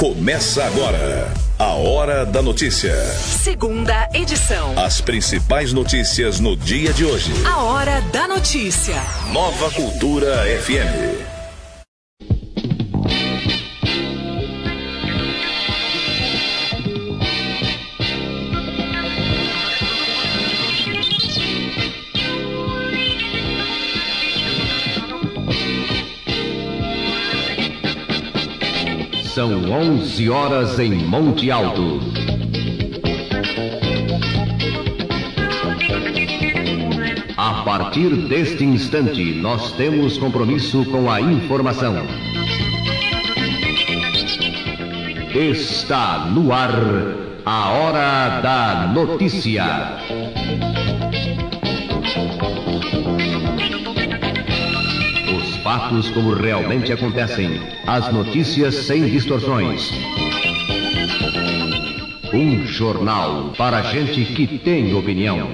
Começa agora a Hora da Notícia. Segunda edição. As principais notícias no dia de hoje. A Hora da Notícia. Nova Cultura FM. São 11 horas em Monte Alto. A partir deste instante, nós temos compromisso com a informação. Está no ar a Hora da Notícia. Fatos como realmente acontecem. As notícias sem distorções. Um jornal para gente que tem opinião.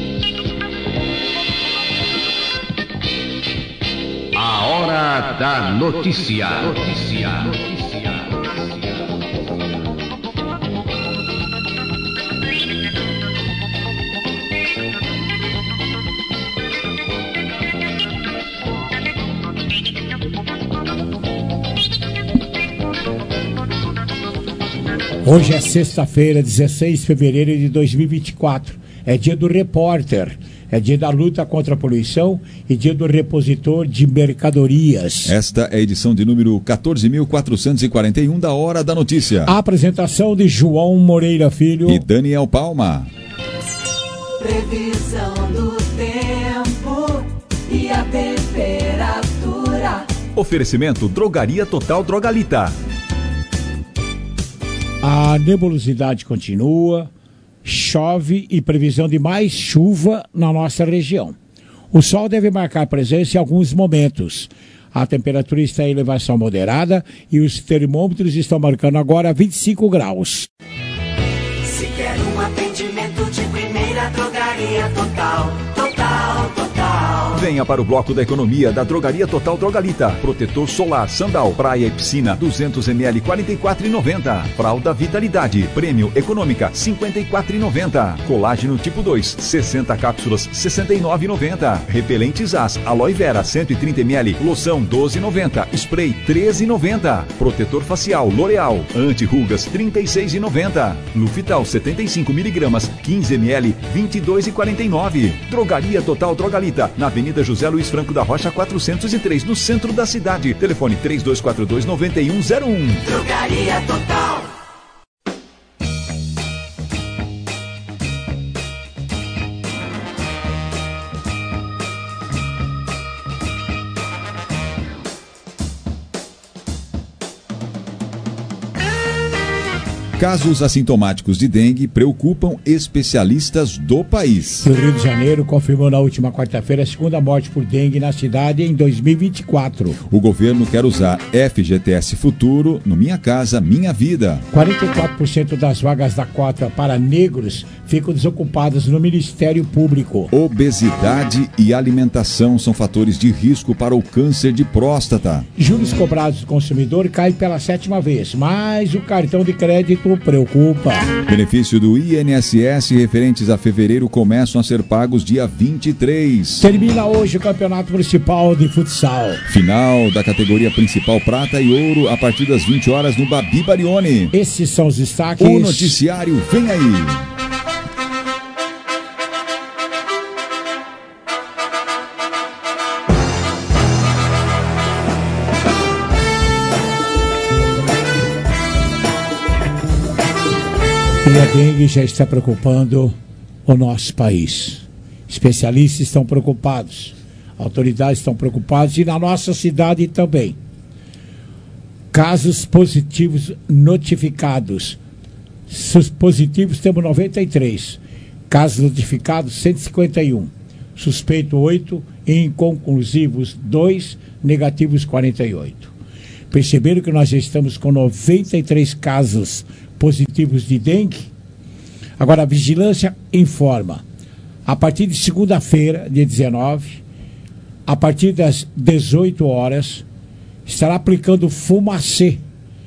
A Hora da Notícia. Hoje é sexta-feira, 16 de fevereiro de 2024. É dia do repórter, é dia da luta contra a poluição e dia do repositor de mercadorias. Esta é a edição de número 14.441 da Hora da Notícia. A apresentação de João Moreira Filho e Daniel Palma. Previsão do tempo e a temperatura. Oferecimento Drogaria Total Drogalita. A nebulosidade continua, chove e previsão de mais chuva na nossa região. O sol deve marcar presença em alguns momentos. A temperatura está em elevação moderada e os termômetros estão marcando agora 25 graus. Se quer um atendimento de primeira, Drogaria Total. Venha para o bloco da economia da Drogaria Total Drogalita. Protetor solar, sandal, praia e piscina, 200 ml, R$ 44,90. Fralda Vitalidade, prêmio econômica, R$ 54,90. Colágeno tipo 2, 60 cápsulas, R$ 69,90. Repelente Zaz, aloe vera, 130 ml, loção, R$ 12,90. Spray, R$ 13,90. Protetor facial, L'Oreal, anti-rugas, R$ 36,90. Lufital, 75 mg, 15 ml, R$ 22,49. Drogaria Total Drogalita, na Avenida José Luiz Franco da Rocha 403, no centro da cidade. Telefone 3242-9101. Drogaria Total. Casos assintomáticos de dengue preocupam especialistas do país. O Rio de Janeiro confirmou na última quarta-feira a segunda morte por dengue na cidade em 2024. O governo quer usar FGTS Futuro no Minha Casa Minha Vida. 44% das vagas da cota para negros ficam desocupadas no Ministério Público. Obesidade e alimentação são fatores de risco para o câncer de próstata. Juros cobrados do consumidor caem pela 7ª vez, mas o cartão de crédito preocupa. Benefício do INSS referentes a fevereiro começam a ser pagos dia 23. Termina hoje o Campeonato Municipal de Futsal. Final da categoria principal prata e ouro a partir das 20 horas no Babi Barione. Esses são os destaques. O noticiário vem aí. E a dengue já está preocupando o nosso país. Especialistas estão preocupados, autoridades estão preocupadas e na nossa cidade também. Casos positivos notificados. Positivos temos 93. Casos notificados 151. Suspeito 8, inconclusivos 2, negativos 48. Perceberam que nós já estamos com 93 casos positivos de dengue? Agora a vigilância informa, a partir de segunda-feira, dia 19, a partir das 18 horas, estará aplicando fumacê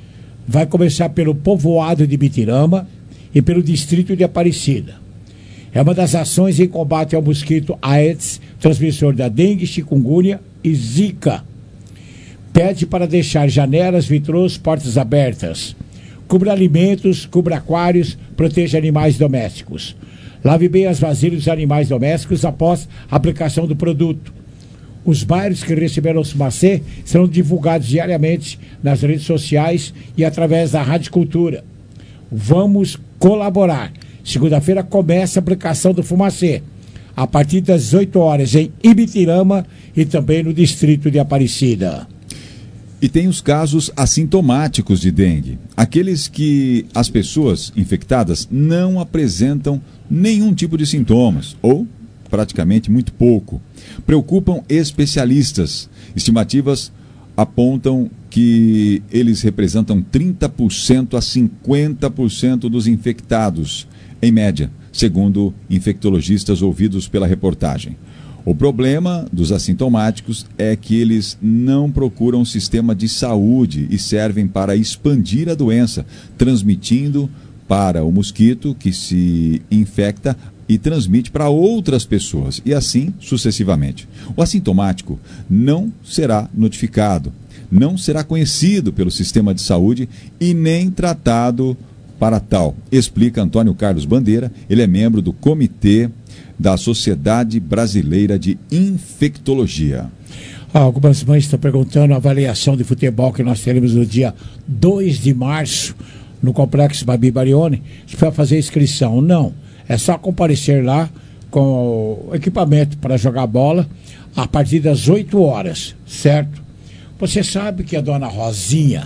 vai começar pelo povoado de Ibitirama e pelo distrito de Aparecida. É uma das ações em combate ao mosquito Aedes, transmissor da dengue, chikungunya e zika. Pede para deixar janelas, vitrôs, portas abertas. Cubra alimentos, cubra aquários, proteja animais domésticos. Lave bem as vasilhas dos animais domésticos após a aplicação do produto. Os bairros que receberam o fumacê serão divulgados diariamente nas redes sociais e através da Rádio Cultura. Vamos colaborar. Segunda-feira começa a aplicação do fumacê, a partir das 18 horas em Ibitirama e também no distrito de Aparecida. E tem os casos assintomáticos de dengue, aqueles que as pessoas infectadas não apresentam nenhum tipo de sintomas, ou praticamente muito pouco. Preocupam especialistas. Estimativas apontam que eles representam 30% a 50% dos infectados, em média, segundo infectologistas ouvidos pela reportagem. O problema dos assintomáticos é que eles não procuram um sistema de saúde e servem para expandir a doença, transmitindo para o mosquito que se infecta e transmite para outras pessoas, e assim sucessivamente. O assintomático não será notificado, não será conhecido pelo sistema de saúde e nem tratado para tal, explica Antônio Carlos Bandeira. Ele é membro do Comitê da Sociedade Brasileira de Infectologia. Algumas mães estão perguntando a avaliação de futebol que nós teremos no dia 2 de março no Complexo Babi Barioni. Se for fazer inscrição, não. É só comparecer lá com o equipamento para jogar bola a partir das 8 horas, certo? Você sabe que a Dona Rosinha,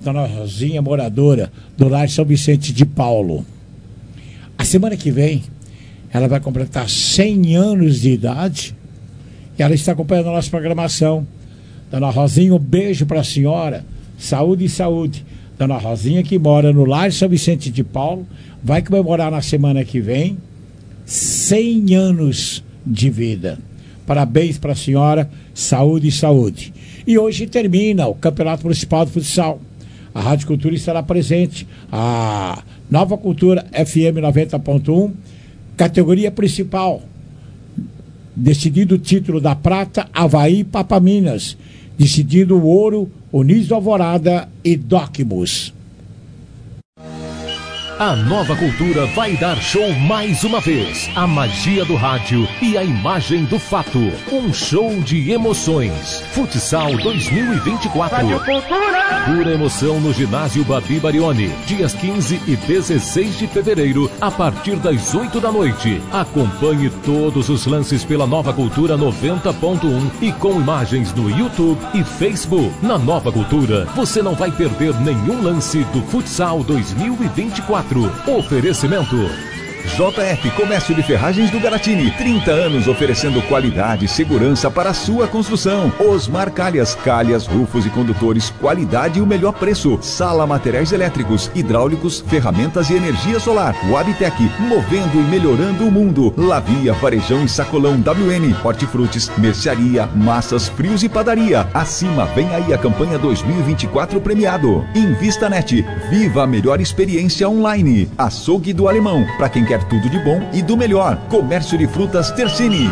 moradora do Lar São Vicente de Paulo, a semana que vem ela vai completar 100 anos de idade e ela está acompanhando a nossa programação. Dona Rosinha, um beijo para a senhora, saúde e saúde. Dona Rosinha, que mora no Lar São Vicente de Paulo, vai comemorar na semana que vem 100 anos de vida. Parabéns para a senhora, saúde e saúde. E hoje termina o Campeonato Municipal de Futsal. A Rádio Cultura estará presente. A Nova Cultura FM 90.1, categoria principal. Decidido o título da prata, Avaí e Papaminas. Decidido o ouro, Unis do Alvorada e Docmus. A Nova Cultura vai dar show mais uma vez. A magia do rádio e a imagem do fato. Um show de emoções. Futsal 2024. Rádio Cultura. Pura emoção no ginásio Babi Barioni. Dias 15 e 16 de fevereiro, a partir das 8 da noite. Acompanhe todos os lances pela Nova Cultura 90.1 e com imagens no YouTube e Facebook. Na Nova Cultura, você não vai perder nenhum lance do Futsal 2024. Oferecimento JF Comércio de Ferragens do Garatini, 30 anos oferecendo qualidade e segurança para a sua construção. Osmar Calhas, rufos e condutores, qualidade e o melhor preço. Sala Materiais Elétricos, Hidráulicos, Ferramentas e Energia Solar. Wabtec, movendo e melhorando o mundo. Lavia, Varejão e Sacolão WN, Hortifrutis, Mercearia, Massas, Frios e Padaria. Acima, vem aí a campanha 2024 premiado. InvistaNet, viva a melhor experiência online. Açougue do Alemão, para quem quer tudo de bom e do melhor. Comércio de Frutas Tercini.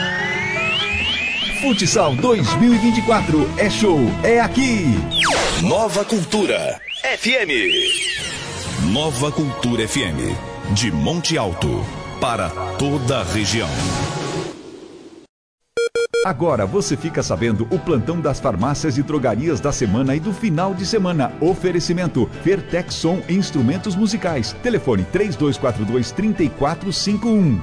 Futsal 2024 é show, é aqui. Nova Cultura FM. Nova Cultura FM, de Monte Alto, para toda a região. Agora você fica sabendo o plantão das farmácias e drogarias da semana e do final de semana. Oferecimento Vertex Som e Instrumentos Musicais. Telefone 3242-3451.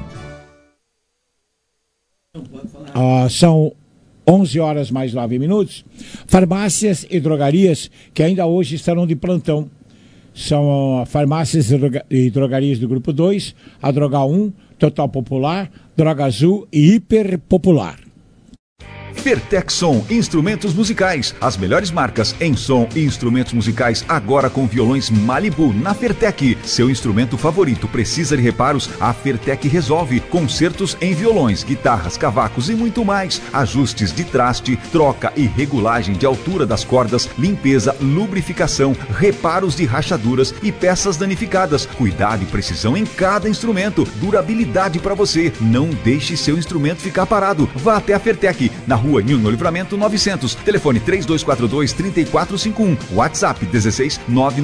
São 11 horas mais 9 minutos. Farmácias e drogarias que ainda hoje estarão de plantão. São farmácias e drogarias do Grupo 2, a Droga 1, Total Popular, Droga Azul e Hiper Popular. Fertexson Instrumentos Musicais, as melhores marcas em som e instrumentos musicais agora com violões Malibu na Fertec. Seu instrumento favorito precisa de reparos? A Fertec resolve. Concertos em violões, guitarras, cavacos e muito mais. Ajustes de traste, troca e regulagem de altura das cordas, limpeza, lubrificação, reparos de rachaduras e peças danificadas. Cuidado e precisão em cada instrumento. Durabilidade para você. Não deixe seu instrumento ficar parado. Vá até a Fertec, na rua Nilno Livramento 900. Telefone 3242-3451. WhatsApp 16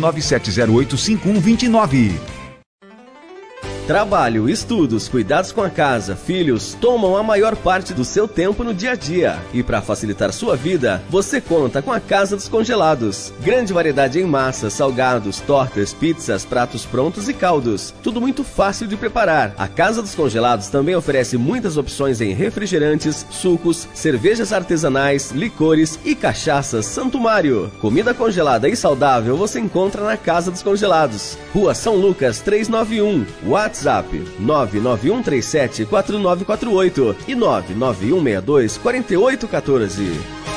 997085129. Trabalho, estudos, cuidados com a casa, filhos tomam a maior parte do seu tempo no dia a dia. E para facilitar sua vida, você conta com a Casa dos Congelados. Grande variedade em massas, salgados, tortas, pizzas, pratos prontos e caldos. Tudo muito fácil de preparar. A Casa dos Congelados também oferece muitas opções em refrigerantes, sucos, cervejas artesanais, licores e cachaças Santo Mário. Comida congelada e saudável você encontra na Casa dos Congelados. Rua São Lucas 391. WhatsApp 991374948 e 991624814.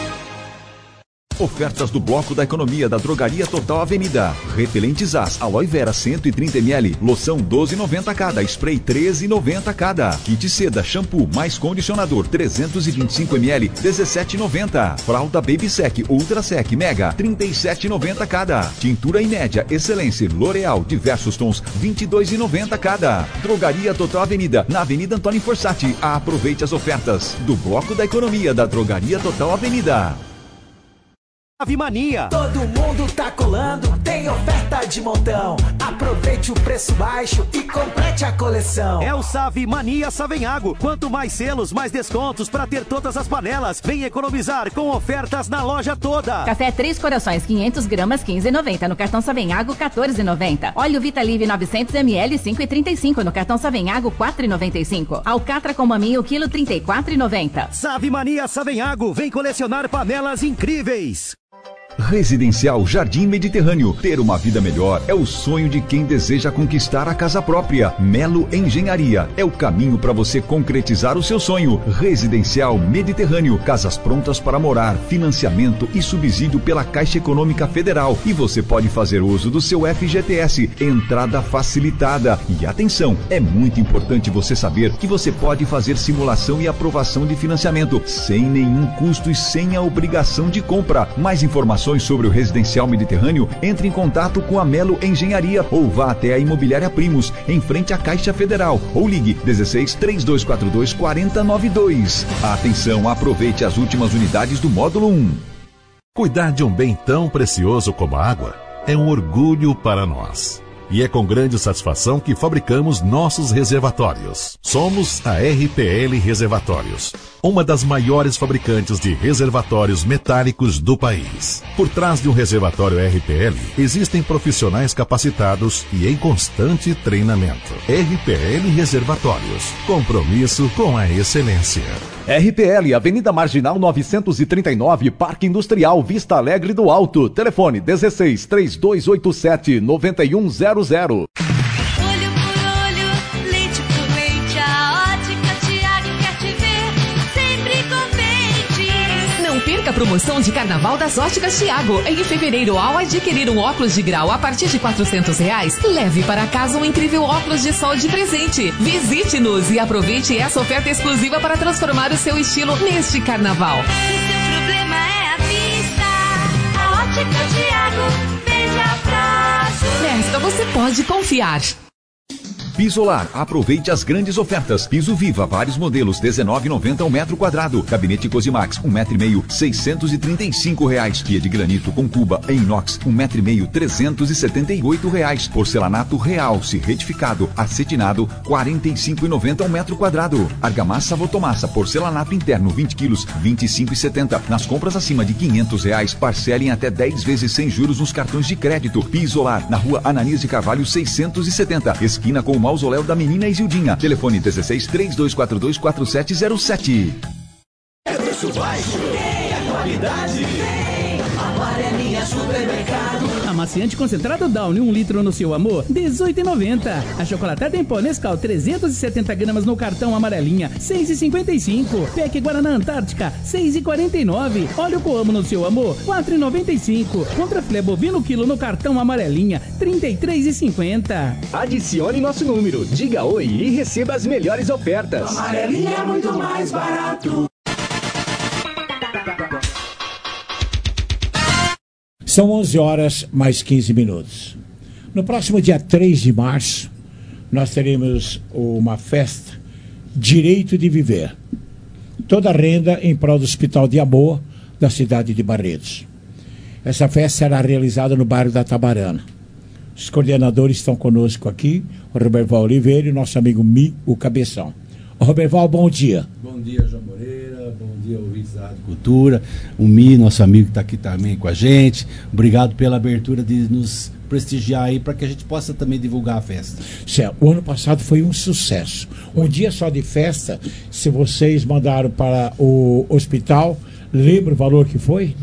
Ofertas do Bloco da Economia da Drogaria Total Avenida. Repelentes As, Aloe Vera 130 ml, loção 12,90 cada, spray 13,90 cada. Kit Seda, shampoo mais condicionador 325 ml, 17,90. Fralda Baby Sec Ultra Sec Mega 37,90 cada. Tintura Inédia Excelência L'Oreal diversos tons 22,90 cada. Drogaria Total Avenida, na Avenida Antônio Forsatti. Aproveite as ofertas do Bloco da Economia da Drogaria Total Avenida. Save Mania. Todo mundo tá colando, tem oferta de montão. Aproveite o preço baixo e complete a coleção. É o Save Mania Savenhago. Quanto mais selos, mais descontos para ter todas as panelas. Vem economizar com ofertas na loja toda. Café Três Corações 500 gramas 15,90 no cartão Savenhago 14,90. Óleo Vitalive 900 ml 5,35 no cartão Savenhago 4,95. Alcatra com maminho quilo 34,90. Save Mania Savenhago. Vem colecionar panelas incríveis. Residencial Jardim Mediterrâneo. Ter uma vida melhor é o sonho de quem deseja conquistar a casa própria. Melo Engenharia é o caminho para você concretizar o seu sonho. Residencial Mediterrâneo. Casas prontas para morar, financiamento e subsídio pela Caixa Econômica Federal. E você pode fazer uso do seu FGTS. Entrada facilitada. E atenção, é muito importante você saber que você pode fazer simulação e aprovação de financiamento sem nenhum custo e sem a obrigação de compra. Mais informações sobre o Residencial Mediterrâneo, entre em contato com a Melo Engenharia ou vá até a Imobiliária Primos, em frente à Caixa Federal, ou ligue 16 3242 4092. Atenção, aproveite as últimas unidades do módulo 1. Cuidar de um bem tão precioso como a água é um orgulho para nós. E é com grande satisfação que fabricamos nossos reservatórios. Somos a RPL Reservatórios, uma das maiores fabricantes de reservatórios metálicos do país. Por trás de um reservatório RPL, existem profissionais capacitados e em constante treinamento. RPL Reservatórios, compromisso com a excelência. RPL, Avenida Marginal 939, Parque Industrial, Vista Alegre do Alto. Telefone 16 3287 9100. Olho por olho, leite por leite, a Ótica Tiago quer te ver sempre contente. Não perca a promoção de Carnaval das Óticas Tiago. Em fevereiro, ao adquirir um óculos de grau a partir de R$400, leve para casa um incrível óculos de sol de presente. Visite-nos e aproveite essa oferta exclusiva para transformar o seu estilo neste Carnaval. Se seu problema é a vista, a Ótica Tiago veja prazo. Nesta você pode confiar. Pisolar, aproveite as grandes ofertas. Piso Viva, vários modelos, R$19,90 ao metro quadrado. Gabinete Cosimax, 1,5 metro, R$635. Pia de granito com cuba em inox, 1,5 metro, R$378. Porcelanato Realce, retificado, acetinado, R$45,90 ao metro quadrado. Argamassa Votomassa, porcelanato interno, 20 quilos, R$25,70. Nas compras acima de R$500, parcelem até 10 vezes sem juros nos cartões de crédito. Pisolar, na rua Ananias de Carvalho, 670, esquina com o Mausoléu da Menina Isildinha. Telefone 16 3242 4707. É preço baixo, tem a qualidade, tem. Amarelinha Supermercado. Amaciante concentrado Downy 1 litro no seu amor, R$18,90. Achocolatada em pó Nescau 370 gramas no cartão amarelinha, R$6,55. Peck Guaraná Antártica, R$6,49. Óleo Coamo no seu amor, R$4,95. Contra filé bovino quilo no cartão amarelinha, R$33,50. Adicione nosso número, diga oi e receba as melhores ofertas. Amarelinha é muito mais barato. São 11 horas mais 15 minutos. No próximo dia 3 de março, nós teremos uma festa Direito de Viver. Toda a renda em prol do Hospital de Amor da cidade de Barretos. Essa festa será realizada no bairro da Tabarana. Os coordenadores estão conosco aqui, o Roberval Oliveira e o nosso amigo Mi, o Cabeção. Ô, Roberval, bom dia. Bom dia, João Moreira. Bom dia, ouvintes da Rádio Cultura. O Mi, nosso amigo que está aqui também com a gente. Obrigado pela abertura de nos prestigiar aí para que a gente possa também divulgar a festa. Certo. O ano passado foi um sucesso. Um dia só de festa, se vocês mandaram para o hospital, lembra o valor que foi?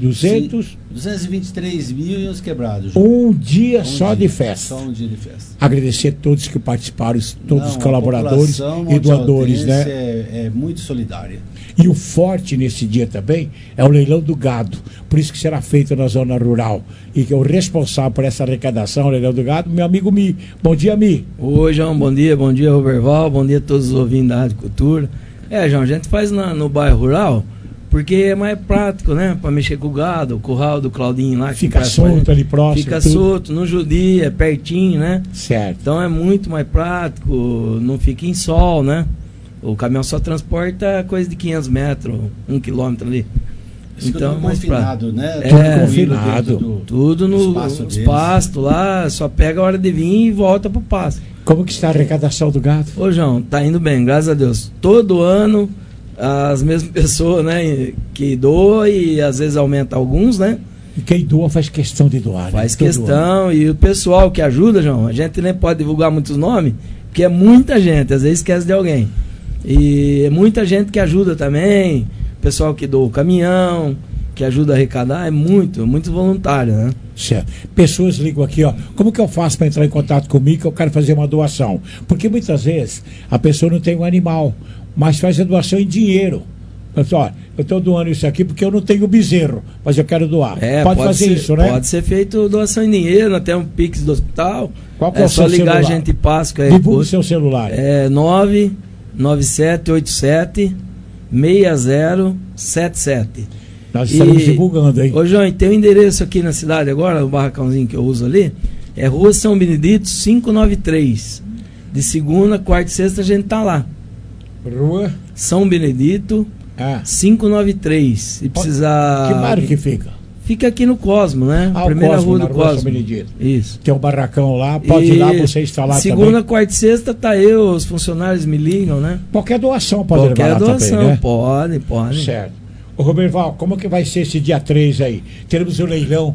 223 mil e uns quebrados. Um dia só de festa. Só um dia de festa. Agradecer a todos que participaram, todos os colaboradores e doadores, né? É muito solidária. E o forte nesse dia também é o leilão do gado. Por isso que será feito na zona rural. E que é o responsável por essa arrecadação, o leilão do gado, meu amigo Mi. Bom dia, Mi. Oi, João, bom dia, Roberval, bom dia a todos os ouvintes da Rádio Cultura. João, a gente faz no bairro rural, porque é mais prático, né? Para mexer com o gado, o curral do Claudinho lá. Fica solto ali próximo. Fica solto, não judia, é pertinho, né? Certo. Então é muito mais prático, não fica em sol, né? O caminhão só transporta coisa de 500 metros, 1 quilômetro ali. Então é mais confinado, né? Tudo confinado. Tudo no pasto lá, só pega a hora de vir e volta pro pasto. Como que está a arrecadação do gado? Ô, João, tá indo bem, graças a Deus. Todo ano as mesmas pessoas, né, que doam e às vezes aumenta alguns, né? E quem doa faz questão de doar. Faz questão, e o pessoal que ajuda, João, a gente nem pode divulgar muitos nomes, porque é muita gente, às vezes esquece de alguém. E é muita gente que ajuda também, pessoal que doa o caminhão, que ajuda a arrecadar, é muito voluntário, né? Certo. Pessoas ligam aqui, ó, como que eu faço para entrar em contato comigo que eu quero fazer uma doação? Porque muitas vezes a pessoa não tem um animal, mas faz a doação em dinheiro. Olha, eu estou doando isso aqui porque eu não tenho bezerro, mas eu quero doar. Pode fazer isso, né? Pode ser feito doação em dinheiro, até um Pix do hospital. Qual que é o seu ligar, celular? A gente passa. Divulga o seu celular. É 99787-6077. Nós estamos divulgando aí. Ô, João, tem um endereço aqui na cidade agora, o barracãozinho que eu uso ali, é Rua São Benedito 593. De segunda, quarta e sexta a gente tá lá. Rua São Benedito 593. E precisar. Que bairro que fica? Fica aqui no Cosmo, né? Primeira Cosmo, rua do Cosmo. São Benedito. Isso. Tem um barracão lá, pode ir lá, você instalar segunda, também. quarta e sexta tá eu, os funcionários me ligam, né? Qualquer doação pode levar lá também, né? Pode. Certo. Ô, Roberval, como que vai ser esse dia 3 aí? Teremos um leilão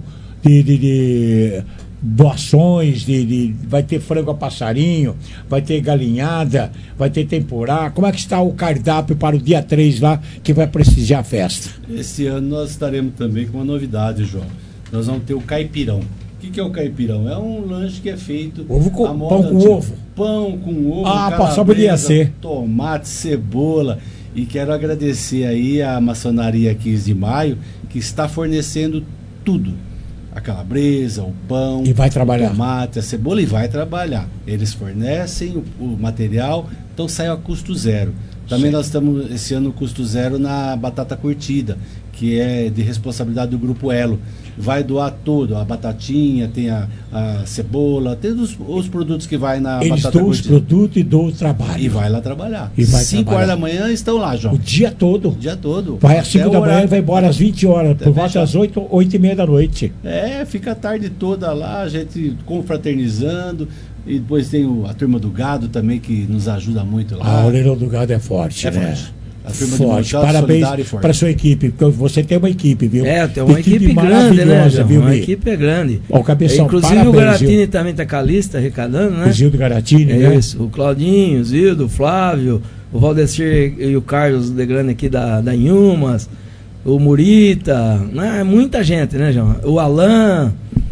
de doações, vai ter frango a passarinho, vai ter galinhada, vai ter temporá. Como é que está o cardápio para o dia 3 lá, que vai prestigiar a festa? Esse ano nós estaremos também com uma novidade, João. Nós vamos ter o caipirão. O que é o caipirão? É um lanche que é feito... Pão com ovo. Pão com ovo, só podia ser. Tomate, cebola. E quero agradecer aí a Maçonaria 15 de Maio, que está fornecendo tudo. A calabresa, o pão, e vai trabalhar. O tomate, a cebola, e vai trabalhar. Eles fornecem o material, então sai a custo zero. Também nós estamos esse ano custo zero na batata curtida, que é de responsabilidade do Grupo Elo. Vai doar tudo, a batatinha, tem a cebola, tem os produtos que vai na Eles batata curtida. Eles doam os produtos e doam o trabalho. E vai lá trabalhar. 5 horas da manhã estão lá, João. O dia todo. O dia todo. Vai às 5 da manhã e vai embora às 20 horas, por volta das 8h30 da noite. Fica a tarde toda lá, a gente confraternizando. E depois tem a turma do gado também, que nos ajuda muito lá. O leilão do gado é forte, né? Forte. A turma forte. Parabéns para a sua equipe, porque você tem uma equipe, viu? Tem uma equipe grande, né, viu? Uma equipe é grande. O Cabeção, inclusive parabéns, o Garatini também está com a lista arrecadando, né? O Zildo Garatini, né? Isso, o Claudinho, o Zildo, o Flávio, o Valdecir e o Carlos de Grande aqui da Inhumas, o Murita, né? Muita gente, né, João? O Alain.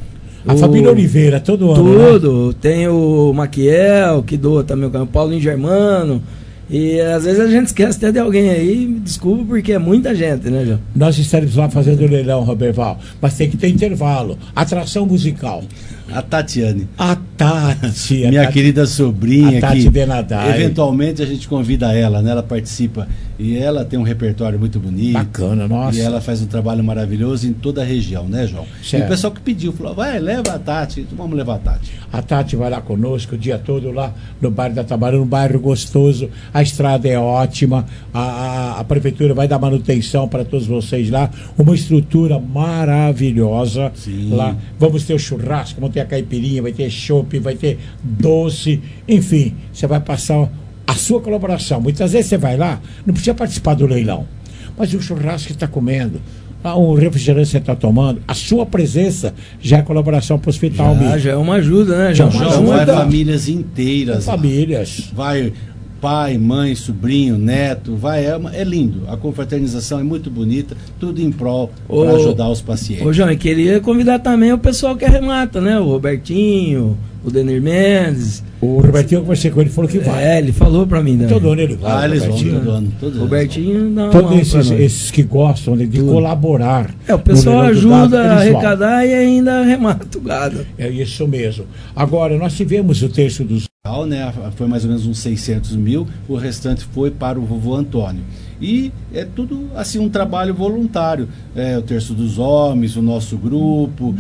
A família Oliveira, todo ano. Tudo. Né? Tem o Maquiel, que doa também, o Paulinho Germano. E às vezes a gente esquece até de alguém aí, desculpa, porque é muita gente, né, João? Nós estaremos lá fazendo o leilão, Roberval, mas tem que ter intervalo. Atração musical. A Tatiane. A Tati. Minha querida sobrinha. A Tati Benadai. Eventualmente a gente convida ela, né? Ela participa. E ela tem um repertório muito bonito. Bacana, nossa. E ela faz um trabalho maravilhoso em toda a região, né, João? Certo. E o pessoal que pediu, falou, vai, leva a Tati. Então vamos levar a Tati. A Tati vai lá conosco o dia todo lá no bairro da Tabarana, um bairro gostoso. A estrada é ótima. A prefeitura vai dar manutenção para todos vocês lá. Uma estrutura maravilhosa. Sim. Lá. Vamos ter o churrasco, vamos ter a caipirinha, vai ter chopp, vai ter doce. Enfim, você vai passar a sua colaboração. Muitas vezes você vai lá, não precisa participar do leilão, mas o churrasco que está comendo, o refrigerante que você está tomando, a sua presença já é colaboração para o hospital. Já é uma ajuda, né, João? Vai famílias inteiras. Famílias. Vai pai, mãe, sobrinho, neto, é lindo. A confraternização é muito bonita, tudo em prol para ajudar os pacientes. Ô, João, eu queria convidar também o pessoal que arremata, né? O Robertinho, o Denir Mendes. O Robertinho, eu conversei com ele, falou que vai. Ele falou pra mim, né? Todo ano ele vai. Eles vão todo ano. Robertinho não. Todos esses que gostam de colaborar. O pessoal ajuda a arrecadar e ainda arremata o gado. É isso mesmo. Agora, nós tivemos o terço dos... Né? Foi mais ou menos uns 600 mil, o restante foi para o vovô Antônio. E é tudo assim um trabalho voluntário. O Terço dos Homens, o nosso grupo,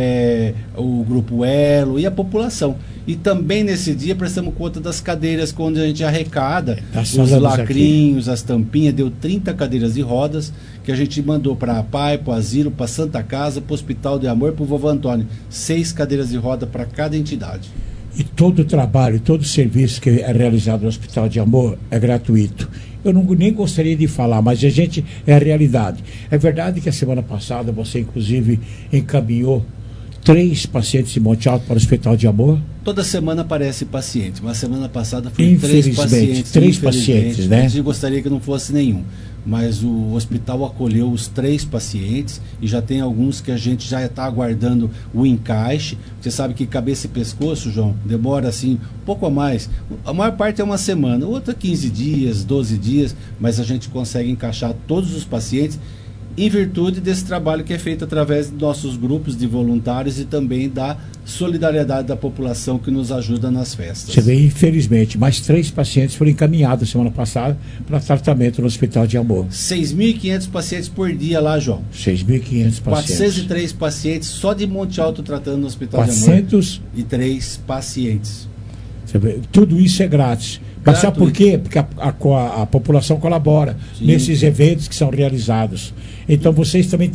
o Grupo Elo e a população. E também nesse dia prestamos conta das cadeiras quando a gente arrecada, os lacrinhos, as tampinhas, deu 30 cadeiras de rodas que a gente mandou para a PAI, para o Asilo, para a Santa Casa, para o Hospital de Amor e para o vovô Antônio. 6 cadeiras de roda para cada entidade. E todo o trabalho, todo o serviço que é realizado no Hospital de Amor é gratuito. Eu nem gostaria de falar, mas a gente é a realidade. É verdade que a semana passada você, inclusive, encaminhou 3 pacientes de Monte Alto para o Hospital de Amor? Toda semana aparece paciente, mas semana passada foi 3 pacientes. 3 pacientes, né? A gente gostaria que não fosse nenhum. Mas o hospital acolheu os 3 pacientes e já tem alguns que a gente já está aguardando o encaixe. Você sabe que cabeça e pescoço, João, demora assim um pouco a mais. A maior parte é uma semana, outra 15 dias, 12 dias, mas a gente consegue encaixar todos os pacientes em virtude desse trabalho que é feito através de nossos grupos de voluntários e também da solidariedade da população que nos ajuda nas festas. Você vê, infelizmente, mais 3 pacientes foram encaminhados semana passada para tratamento no Hospital de Amor. 6.500 pacientes por dia lá, João. 6.500 pacientes. 403 pacientes só de Monte Alto tratando no Hospital de Amor. 403 pacientes. Você vê, tudo isso é grátis. Mas sabe por quê? Porque a população colabora nesses eventos que são realizados. Então vocês também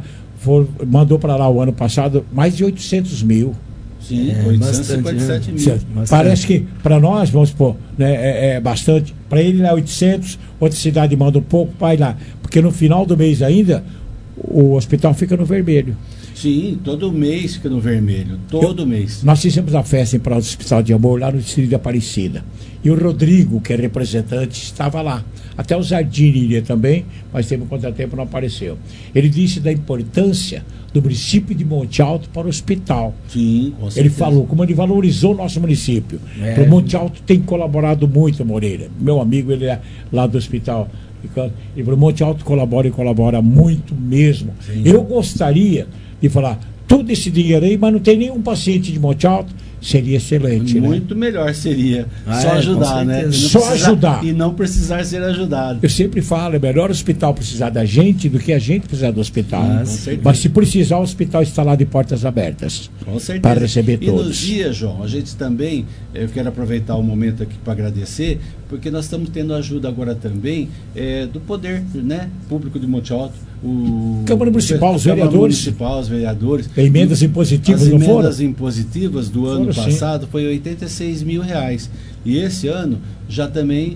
mandou para lá o ano passado mais de 800 mil. Sim, 857 mil. Parece que para nós, vamos supor, né, é bastante. Para ele é 800, outra cidade manda um pouco, vai lá. Porque no final do mês ainda, o hospital fica no vermelho. Sim, todo mês fica no vermelho, todo mês. Nós fizemos a festa em prol do Hospital de Amor lá no distrito de Aparecida. E o Rodrigo, que é representante, estava lá. Até o Zardim iria também, mas teve um contratempo, não apareceu. Ele disse da importância do município de Monte Alto para o hospital. Sim, com certeza. Ele falou como ele valorizou o nosso município. O Monte Alto tem colaborado muito, Moreira. Meu amigo, ele é lá do hospital. E o Monte Alto colabora e colabora muito mesmo. Sim. Eu gostaria de falar todo esse dinheiro aí, mas não tem nenhum paciente de Monte Alto. Seria excelente, muito melhor seria só ajudar, né? Só ajudar. E não precisar ser ajudado. Eu sempre falo, é melhor o hospital precisar da gente do que a gente precisar do hospital. Mas se precisar, o hospital está lá de portas abertas. Com certeza. Para receber todos. E nos dias, João, a gente também, eu quero aproveitar o momento aqui para agradecer, porque nós estamos tendo ajuda agora também do poder, né, público de Monte Alto. Câmara Municipal, os vereadores. Emendas impositivas, não foram? As emendas impositivas do ano passado foi R$86 mil. E esse ano já também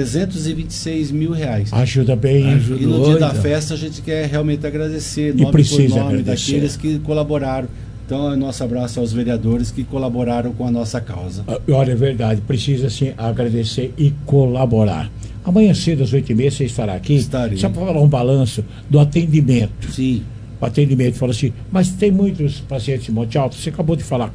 R$326 mil. Ajuda bem. E no dia da festa a gente quer realmente agradecer, nome por nome, daqueles que colaboraram. Então, nosso abraço aos vereadores que colaboraram com a nossa causa. Olha, é verdade, precisa sim agradecer e colaborar. Amanhã cedo, às 8h30, você estará aqui. Estarei. Só para falar um balanço do atendimento. Sim. o atendimento, falou assim, mas tem muitos pacientes em Monte Alto? Você acabou de falar,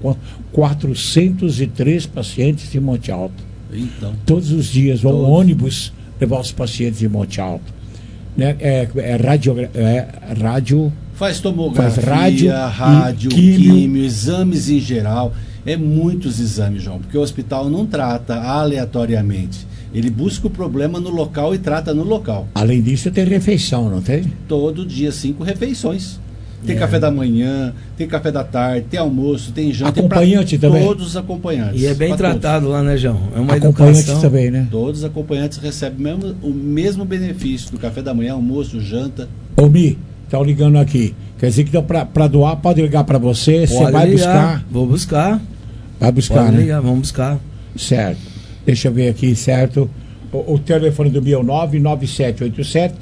403 pacientes em Monte Alto. Então. Todos os dias vão ônibus levar os pacientes em Monte Alto. Né? Rádio... Faz tomografia, faz rádio, químio, exames em geral. É muitos exames, João, porque o hospital não trata aleatoriamente. Ele busca o problema no local e trata no local. Além disso, tem refeição, não tem? Todo dia, 5 refeições. Tem café da manhã, tem café da tarde, tem almoço, tem janta. Acompanhante também? Todos os acompanhantes. E é bem tratado lá, né, João? É uma acompanhante educação. Também, né? Todos os acompanhantes recebem o mesmo benefício do café da manhã, almoço, janta. Ô, Mi, estão ligando aqui. Quer dizer que então, para doar, pode ligar para você, você vai buscar. Vou buscar. Vai buscar, pode né? ligar, vamos buscar. Certo. Deixa eu ver aqui, certo? O telefone do Mi é o 99787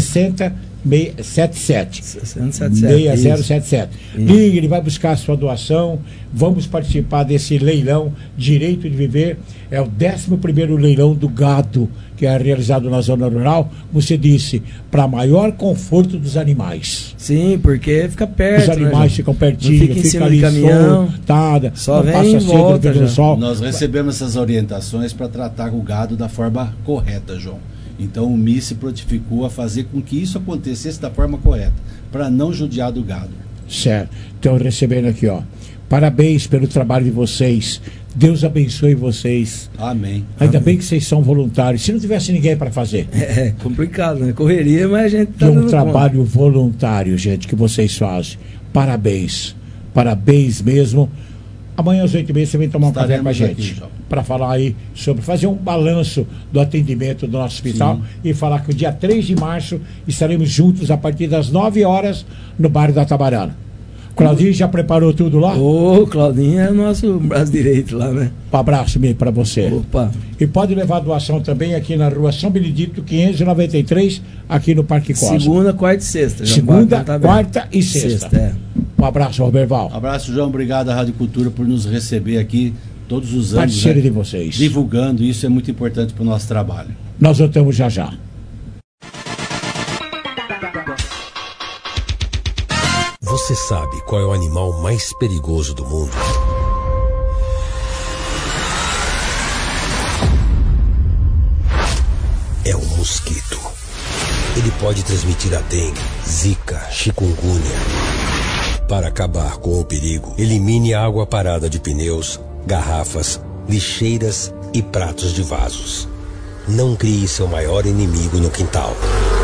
6077. 6077. Ligue, ele vai buscar a sua doação. Vamos participar desse leilão Direito de Viver. É o 11º leilão do gado, que é realizado na zona rural. Você disse, para maior conforto dos animais. Sim, porque fica perto. Os animais ficam pertinho, fica ali caminhão, só vem passa em volta cedo, sol. Nós recebemos essas orientações para tratar o gado da forma correta, João. Então o MI se prontificou a fazer com que isso acontecesse da forma correta, para não judiar do gado. Certo. Então recebendo aqui, ó. Parabéns pelo trabalho de vocês. Deus abençoe vocês. Amém. Ainda bem que vocês são voluntários. Se não tivesse ninguém para fazer. É complicado, né? Correria, mas a gente tá dando trabalho voluntário, gente, que vocês fazem. Parabéns. Parabéns mesmo. Amanhã às 8h30 você vem tomar um café com a gente. Para falar aí sobre, fazer um balanço do atendimento do nosso hospital. Sim. E falar que o dia 3 de março estaremos juntos a partir das 9 horas no bairro da Tabarana. Claudinho já preparou tudo lá? Ô, Claudinho é o nosso braço direito lá, né? Um abraço mesmo para você. Opa. E pode levar doação também aqui na rua São Benedito 593, aqui no Parque Costa. Segunda, quarta e sexta. Segunda, quarta e sexta. Um abraço, Roberval. Um abraço, João. Obrigado à Rádio Cultura por nos receber aqui todos os anos. Parceiro de vocês. Divulgando, isso é muito importante para o nosso trabalho. Nós voltamos já já. Você sabe qual é o animal mais perigoso do mundo? É o mosquito. Ele pode transmitir a dengue, zika, chikungunya. Para acabar com o perigo, elimine a água parada de pneus, garrafas, lixeiras e pratos de vasos. Não crie seu maior inimigo no quintal.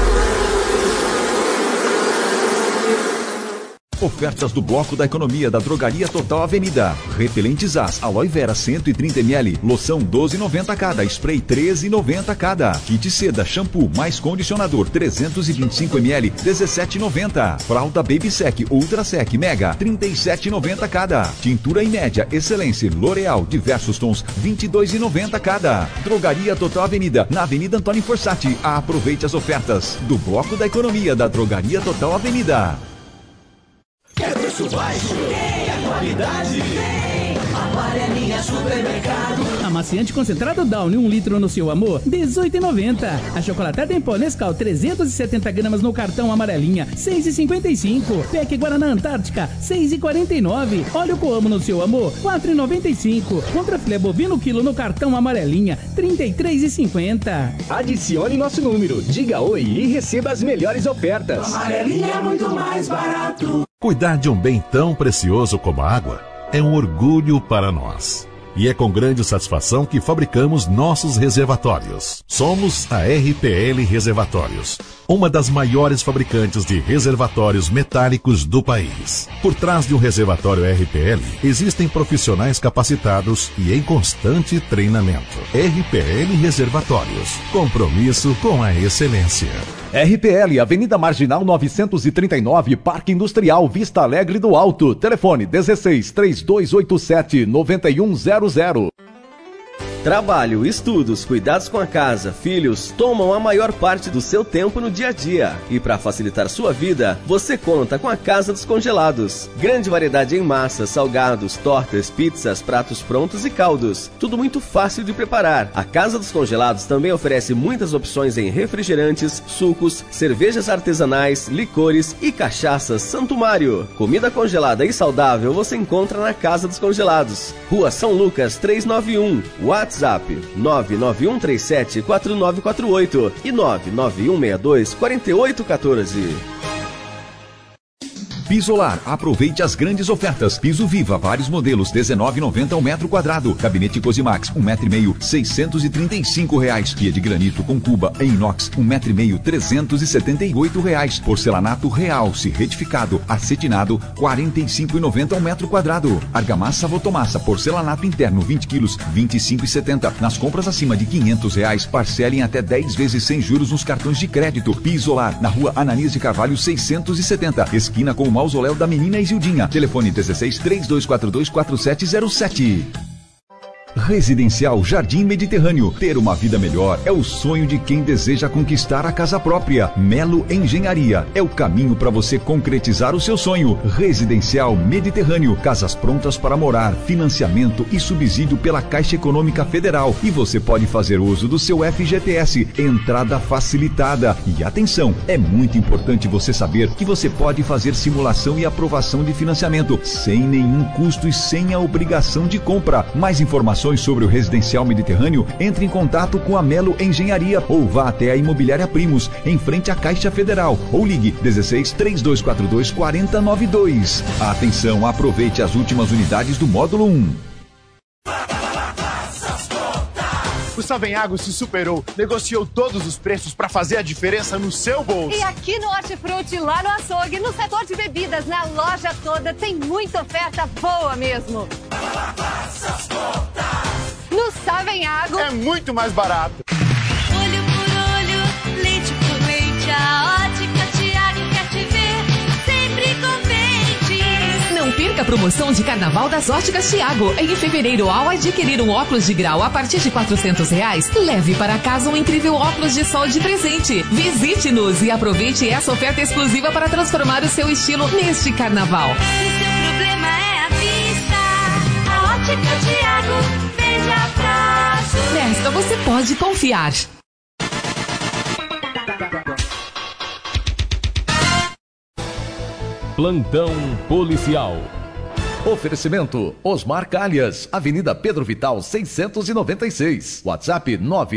Ofertas do Bloco da Economia da Drogaria Total Avenida. Repelentes As, Aloe Vera 130 ml, loção 12,90 cada, spray 13,90 cada. Kit Seda, shampoo mais condicionador 325 ml, 17,90. Fralda Baby Sec Ultra Sec Mega 37,90 cada. Tintura em média Excelência L'Oreal diversos tons 22,90 cada. Drogaria Total Avenida, na Avenida Antônio Forsatti. Aproveite as ofertas do Bloco da Economia da Drogaria Total Avenida. Quer preço baixo? Tem a qualidade? Tem! Amarelinha Supermercado. Amaciante concentrado Downy, 1 litro no seu amor, R$18,90. A chocolatada em pó Nescau, 370 gramas no cartão Amarelinha, R$6,55. Peck Guaraná Antártica, R$6,49. Óleo Coamo no seu amor, R$4,95. Contra filé bovino quilo no cartão Amarelinha, R$33,50. Adicione nosso número, diga oi e receba as melhores ofertas. Amarelinha é muito mais barato. Cuidar de um bem tão precioso como a água é um orgulho para nós. E é com grande satisfação que fabricamos nossos reservatórios. Somos a RPL Reservatórios, uma das maiores fabricantes de reservatórios metálicos do país. Por trás de um reservatório RPL, existem profissionais capacitados e em constante treinamento. RPL Reservatórios, compromisso com a excelência. RPL, Avenida Marginal 939, Parque Industrial, Vista Alegre do Alto. Telefone 16 3287 9100. Trabalho, estudos, cuidados com a casa, filhos, tomam a maior parte do seu tempo no dia a dia. E para facilitar sua vida, você conta com a Casa dos Congelados. Grande variedade em massas, salgados, tortas, pizzas, pratos prontos e caldos. Tudo muito fácil de preparar. A Casa dos Congelados também oferece muitas opções em refrigerantes, sucos, cervejas artesanais, licores e cachaças Santo Mário. Comida congelada e saudável você encontra na Casa dos Congelados. Rua São Lucas 391. WhatsApp 991374948 e 991624814. Pisolar, aproveite as grandes ofertas. Piso Viva, vários modelos, R$19,90 ao metro quadrado. Gabinete Cosimax, 1,5 metro, R$635. Pia de granito com cuba em inox, 1,5 metro, R$378. Porcelanato Realce, retificado, acetinado, R$45,90 ao metro quadrado. Argamassa Votomassa, porcelanato interno, 20 quilos, R$25,70. Nas compras acima de R$500, parcelem até 10 vezes sem juros nos cartões de crédito. Pisolar, na rua Ananias de Carvalho, 670, esquina com o Mausoléu da Menina Isildinha. Telefone 16-3242-4707. Residencial Jardim Mediterrâneo. Ter uma vida melhor é o sonho de quem deseja conquistar a casa própria. Melo Engenharia é o caminho para você concretizar o seu sonho. Residencial Mediterrâneo. Casas prontas para morar, financiamento e subsídio pela Caixa Econômica Federal. E você pode fazer uso do seu FGTS. Entrada facilitada. E atenção, é muito importante você saber que você pode fazer simulação e aprovação de financiamento sem nenhum custo e sem a obrigação de compra. Mais informações sobre o Residencial Mediterrâneo, entre em contato com a Melo Engenharia ou vá até a Imobiliária Primos, em frente à Caixa Federal, ou ligue 16-3242-4092. Atenção, aproveite as últimas unidades do módulo 1. O Savenhago se superou, negociou todos os preços para fazer a diferença no seu bolso. E aqui no Hortifruti, lá no açougue, no setor de bebidas, na loja toda, tem muita oferta boa mesmo. No Savenhago é muito mais barato. Olho por olho, leite por leite, a Ótica Tiago quer te ver sempre contente. Não perca a promoção de Carnaval das Óticas Tiago. Em fevereiro, ao adquirir um óculos de grau a partir de R$400, leve para casa um incrível óculos de sol de presente. Visite-nos e aproveite essa oferta exclusiva para transformar o seu estilo neste Carnaval. Se seu problema é a vista, a Ótica Tiago veja prazo. Nesta você pode confiar. Plantão policial. Oferecimento Osmar Calhas, Avenida Pedro Vital 696. WhatsApp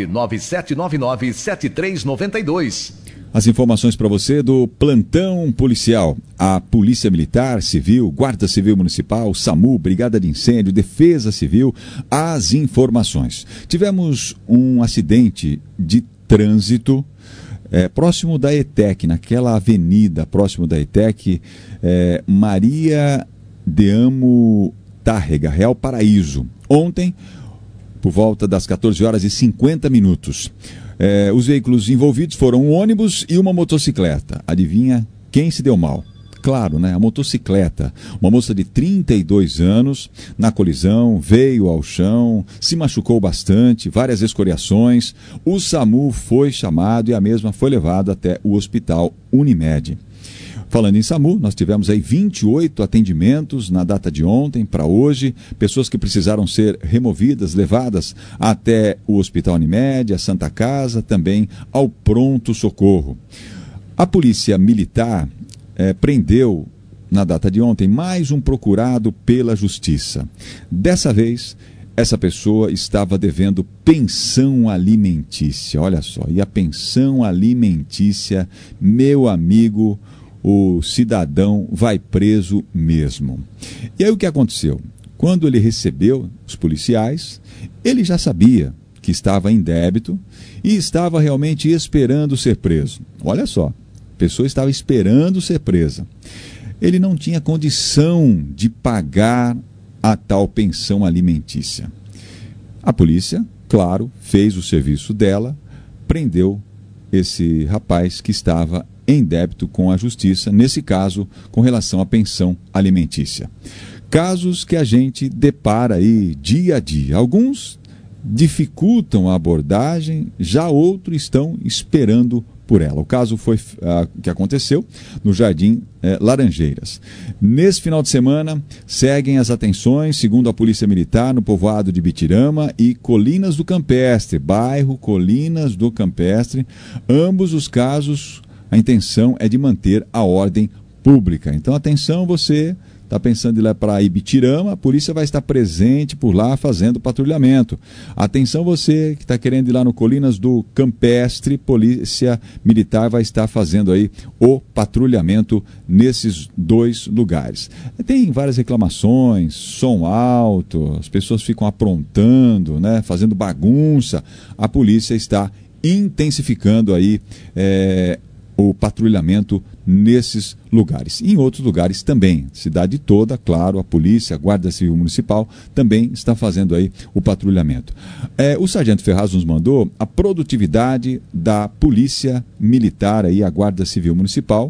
997997392. As informações para você do Plantão Policial. A Polícia Militar, Civil, Guarda Civil Municipal, SAMU, Brigada de Incêndio, Defesa Civil, as informações. Tivemos um acidente de trânsito próximo da ETEC, naquela avenida próximo da ETEC, Maria de Amo Tárrega, Real Paraíso. Ontem, por volta das 14h50. Os veículos envolvidos foram um ônibus e uma motocicleta. Adivinha quem se deu mal? Claro, né? A motocicleta. Uma moça de 32 anos, na colisão, veio ao chão, se machucou bastante, várias escoriações. O SAMU foi chamado e a mesma foi levada até o Hospital Unimed. Falando em SAMU, nós tivemos aí 28 atendimentos na data de ontem para hoje, pessoas que precisaram ser removidas, levadas até o Hospital Unimed, a Santa Casa, também ao Pronto Socorro. A Polícia Militar prendeu, na data de ontem, mais um procurado pela Justiça. Dessa vez, essa pessoa estava devendo pensão alimentícia. Olha só, e a pensão alimentícia, meu amigo, o cidadão vai preso mesmo. E aí o que aconteceu? Quando ele recebeu os policiais, ele já sabia que estava em débito e estava realmente esperando ser preso. Olha só, a pessoa estava esperando ser presa. Ele não tinha condição de pagar a tal pensão alimentícia. A polícia, claro, fez o serviço dela, prendeu esse rapaz que estava em débito com a justiça, nesse caso, com relação à pensão alimentícia. Casos que a gente depara aí dia a dia. Alguns dificultam a abordagem, já outros estão esperando por ela. O caso foi que aconteceu no Jardim Laranjeiras. Nesse final de semana, seguem as atenções, segundo a Polícia Militar, no povoado de Bitirama e Colinas do Campestre, bairro Colinas do Campestre. Ambos os casos, a intenção é de manter a ordem pública. Então, atenção, você está pensando em ir lá para Ibitirama, a polícia vai estar presente por lá fazendo patrulhamento. Atenção, você que está querendo ir lá no Colinas do Campestre, polícia militar vai estar fazendo aí o patrulhamento nesses dois lugares. Tem várias reclamações, som alto, as pessoas ficam aprontando, né, fazendo bagunça. A polícia está intensificando aí o patrulhamento nesses lugares. Em outros lugares também, cidade toda, claro, a polícia, a Guarda Civil Municipal também está fazendo aí o patrulhamento. O Sargento Ferraz nos mandou a produtividade da Polícia Militar, aí, a Guarda Civil Municipal.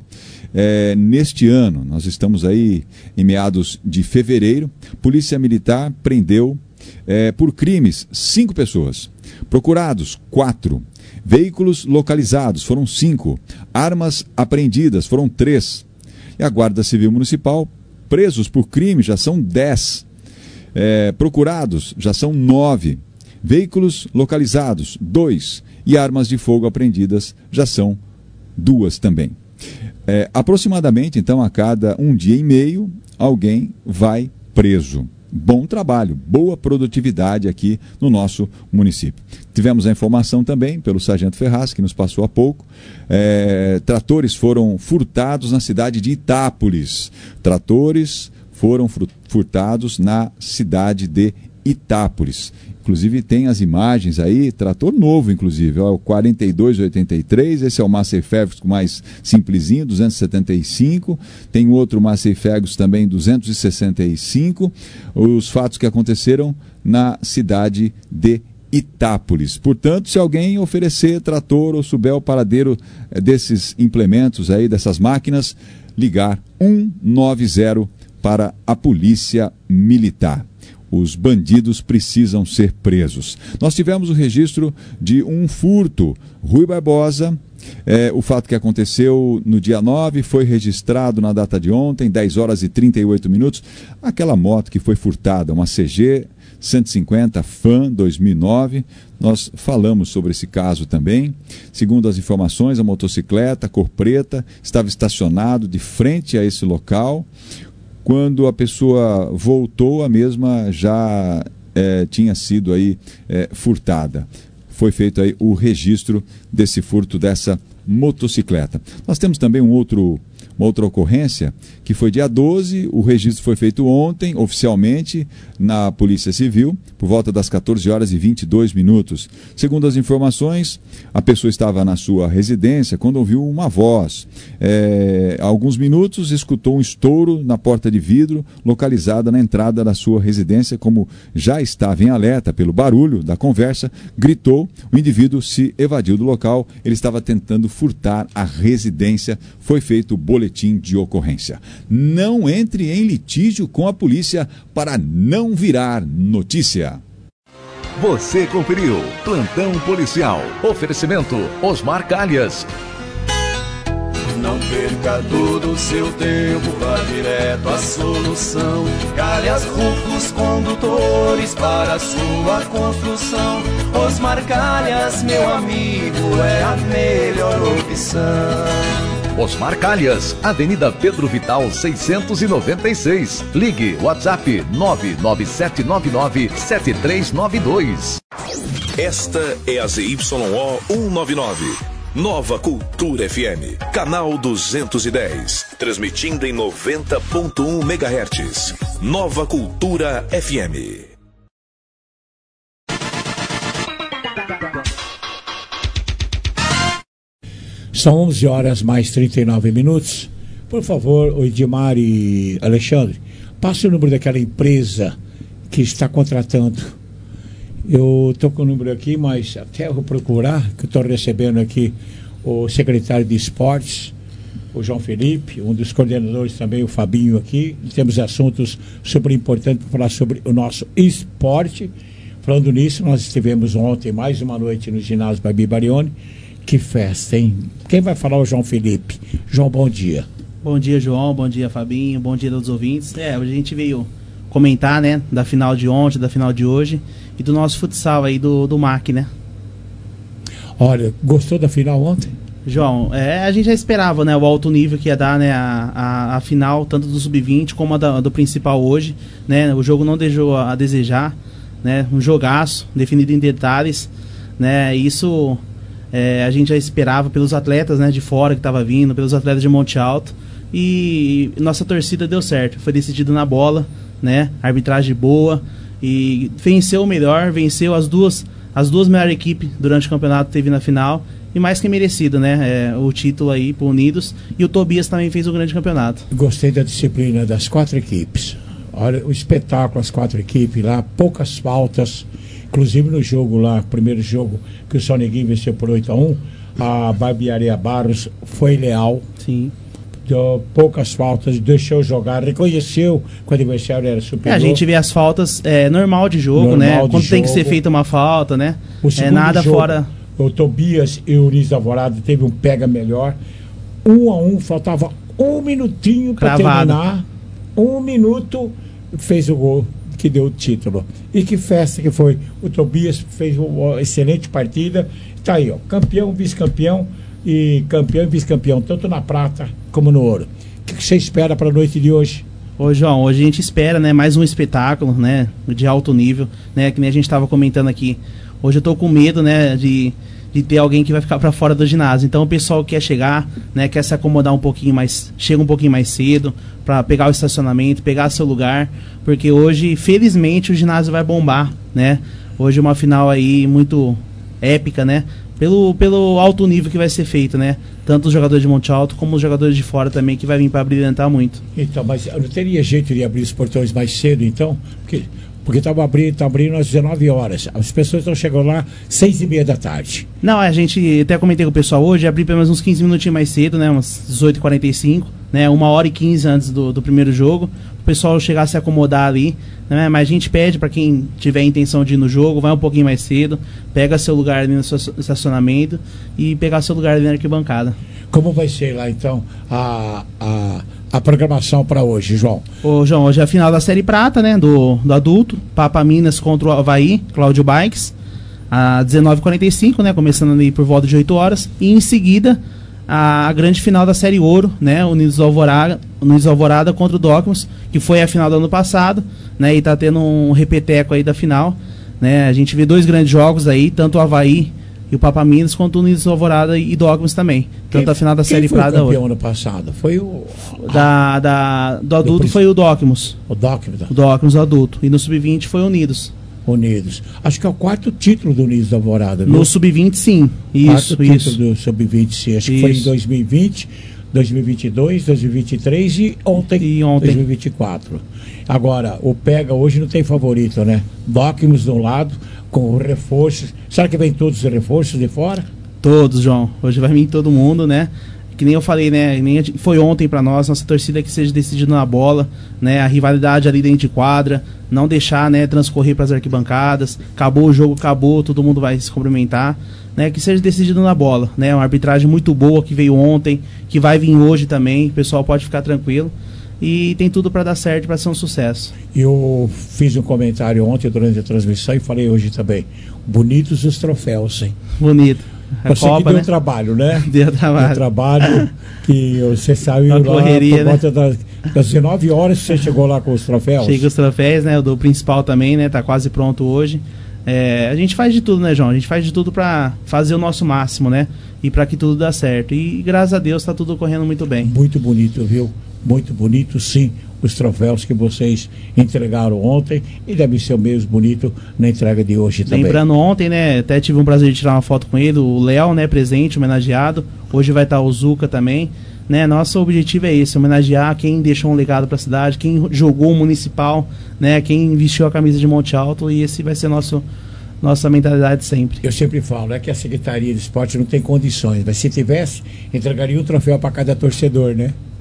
Neste ano, nós estamos aí em meados de fevereiro, Polícia Militar prendeu por crimes 5 pessoas, procurados 4, veículos localizados foram 5, armas apreendidas foram 3. E a Guarda Civil Municipal, presos por crime já são 10, procurados já são 9, veículos localizados 2 e armas de fogo apreendidas já são 2 também. Aproximadamente, então, a cada 1 dia e meio, alguém vai preso. Bom trabalho, boa produtividade aqui no nosso município. Tivemos a informação também pelo Sargento Ferraz, que nos passou há pouco. Tratores foram furtados na cidade de Itápolis. Tratores foram furtados na cidade de Itápolis. Inclusive tem as imagens aí, trator novo inclusive, o 4283, esse é o Massey Ferguson mais simplesinho, 275, tem outro Massey Ferguson também, 265, os fatos que aconteceram na cidade de Itápolis. Portanto, se alguém oferecer trator ou souber o paradeiro desses implementos aí, dessas máquinas, ligar 190 para a Polícia Militar. Os bandidos precisam ser presos. Nós tivemos o registro de um furto. Rui Barbosa, o fato que aconteceu no dia 9 foi registrado na data de ontem, 10 horas e 38 minutos. Aquela moto que foi furtada, uma CG 150 Fan 2009. Nós falamos sobre esse caso também. Segundo as informações, a motocicleta cor preta estava estacionado de frente a esse local. Quando a pessoa voltou, a mesma já tinha sido aí furtada. Foi feito aí o registro desse furto dessa motocicleta. Nós temos também uma outra ocorrência, que foi dia 12, o registro foi feito ontem, oficialmente, na Polícia Civil, por volta das 14 horas e 22 minutos. Segundo as informações, a pessoa estava na sua residência quando ouviu uma voz. Há alguns minutos, escutou um estouro na porta de vidro, localizada na entrada da sua residência. Como já estava em alerta pelo barulho da conversa, gritou, o indivíduo se evadiu do local, ele estava tentando furtar a residência. Foi feito o boletim de ocorrência. Não entre em litígio com a polícia para não virar notícia. Você conferiu Plantão Policial. Oferecimento Osmar Calhas. Não perca todo o seu tempo, vá direto à solução. Calhas Rufos Condutores para a sua construção. Osmar Calhas, meu amigo, é a melhor opção. Osmar Calhas, Avenida Pedro Vital 696. Ligue WhatsApp 997997392. Esta é a ZYO 199. Nova Cultura FM, canal 210, transmitindo em 90.1 MHz. Nova Cultura FM. São 11 horas mais 39 minutos. Por favor, o Edmar e Alexandre, passe o número daquela empresa que está contratando. Eu estou com o número aqui, mas até eu vou procurar, que eu estou recebendo aqui o secretário de esportes, o João Felipe, um dos coordenadores também, o Fabinho aqui. Temos assuntos super importantes para falar sobre o nosso esporte. Falando nisso, nós estivemos ontem, mais uma noite no ginásio Babi Barioni. Que festa, hein? Quem vai falar é o João Felipe. João, bom dia. Bom dia, João. Bom dia, Fabinho. Bom dia aos ouvintes. Hoje a gente veio comentar, né, da final de ontem, da final de hoje e do nosso futsal aí do MAC, né? Olha, gostou da final ontem? João, a gente já esperava, né, o alto nível que ia dar, né, a final, tanto do Sub-20 como a do principal hoje, né? O jogo não deixou a desejar, né? Um jogaço, definido em detalhes, né? Isso a gente já esperava pelos atletas, né, de fora que estava vindo, pelos atletas de Monte Alto, e nossa torcida deu certo, foi decidido na bola, né? Arbitragem boa e venceu o melhor, venceu as duas melhores equipes durante o campeonato, teve na final. E mais que merecido, né? O título aí pro Unidos. E o Tobias também fez um grande campeonato. Gostei da disciplina das 4 equipes. Olha, o espetáculo, as 4 equipes lá, poucas faltas. Inclusive no jogo lá, primeiro jogo, que o Soneguinho venceu por 8-1, a Barbearia Barros foi leal. Sim. Deu poucas faltas, deixou jogar, reconheceu que o adversário era superior. A gente vê as faltas normal de jogo, normal, né? Quando tem que ser feita uma falta, né? Nada jogo, fora. O Tobias e o Unis Alvorada teve um pega melhor. 1-1, faltava um minutinho para terminar. 1 minuto, fez o gol que deu o título. E que festa que foi. O Tobias fez uma excelente partida. Tá aí, ó, campeão, vice-campeão e campeão e vice-campeão, tanto na prata como no ouro. O que você espera para a noite de hoje? Ô, João, hoje a gente espera, né, mais um espetáculo, né, de alto nível, né, que nem a gente estava comentando aqui. Hoje eu tô com medo, né, de ter alguém que vai ficar para fora do ginásio. Então o pessoal quer chegar, né, quer se acomodar um pouquinho mais, chega um pouquinho mais cedo para pegar o estacionamento, pegar seu lugar, porque hoje, felizmente, o ginásio vai bombar, né? Hoje é uma final aí muito épica, né? Pelo alto nível que vai ser feito, né? Tanto os jogadores de Monte Alto como os jogadores de fora também, que vai vir para brilhantar muito. Então, mas não teria jeito de abrir os portões mais cedo, então? Porque tá abrindo às 19 horas. As pessoas estão chegando lá às 6h30 da tarde. Não, a gente até comentei com o pessoal hoje, abrir pelo menos uns 15 minutinhos mais cedo, né? Umas 18h45, né? 1h15 antes do primeiro jogo. O pessoal chegar a se acomodar ali, né? Mas a gente pede para quem tiver a intenção de ir no jogo, vai um pouquinho mais cedo, pega seu lugar ali no seu estacionamento e pegar seu lugar ali na arquibancada. Como vai ser lá então a programação para hoje, João? Ô, João, hoje é a final da Série Prata, né? Do adulto, Papa Minas contra o Avaí, Cláudio Bikes, às 19h45, né? Começando ali por volta de 8 horas. E em seguida, a grande final da Série Ouro, né? Unidos Alvorada contra o Docmos, que foi a final do ano passado, né? E tá tendo um repeteco aí da final, né? A gente vê 2 grandes jogos aí, tanto o Avaí e o Papa Minas contra o Unidos Alvorada e Docmos também. Tanto a final da Série Prata hoje. Quem foi o campeão ano passado? Foi o... do adulto foi o Docmos. O Docmos? O Docmos, o adulto. E no Sub-20 foi o Unidos. Acho que é o 4º título do Unidos da Alvorada, viu? No Sub-20, sim. Isso. Título do Sub-20, sim. Acho que foi em 2020, 2022, 2023 e ontem. 2024. Agora, o Pega hoje não tem favorito, né? Docmos de um lado, com reforços. Será que vem todos os reforços de fora? Todos, João. Hoje vai vir todo mundo, né? Que nem eu falei, né? Foi ontem pra nós, nossa torcida que seja decidida na bola, né? A rivalidade ali dentro de quadra, não deixar, né, transcorrer pras arquibancadas. Acabou o jogo, acabou, todo mundo vai se cumprimentar, né? Que seja decidido na bola, né? Uma arbitragem muito boa que veio ontem, que vai vir hoje também, o pessoal pode ficar tranquilo. E tem tudo para dar certo, para ser um sucesso. Eu fiz um comentário ontem durante a transmissão e falei hoje também. Bonitos os troféus, hein? Bonito. Você Copa, que deu, né, trabalho, né? Deu trabalho. Que você saiu lá correria, por volta, né, das 19 horas, você chegou lá com os troféus. Chega os troféus, né? O do principal também, né? Tá quase pronto hoje. A gente faz de tudo, né, João? A gente faz de tudo para fazer o nosso máximo, né? E para que tudo dê certo. E graças a Deus tá tudo correndo muito bem. Muito bonito, viu? Muito bonito, sim, os troféus que vocês entregaram ontem e deve ser o mesmo bonito na entrega de hoje também. Lembrando ontem, né, até tive um prazer de tirar uma foto com ele, o Léo, né, presente, homenageado. Hoje vai estar o Zuca também, né? Nosso objetivo é esse, homenagear quem deixou um legado para a cidade, quem jogou o municipal, né, quem vestiu a camisa de Monte Alto, e esse vai ser nossa mentalidade sempre. Eu sempre falo, é que a Secretaria de Esporte não tem condições, mas se tivesse, entregaria um troféu para cada torcedor, né?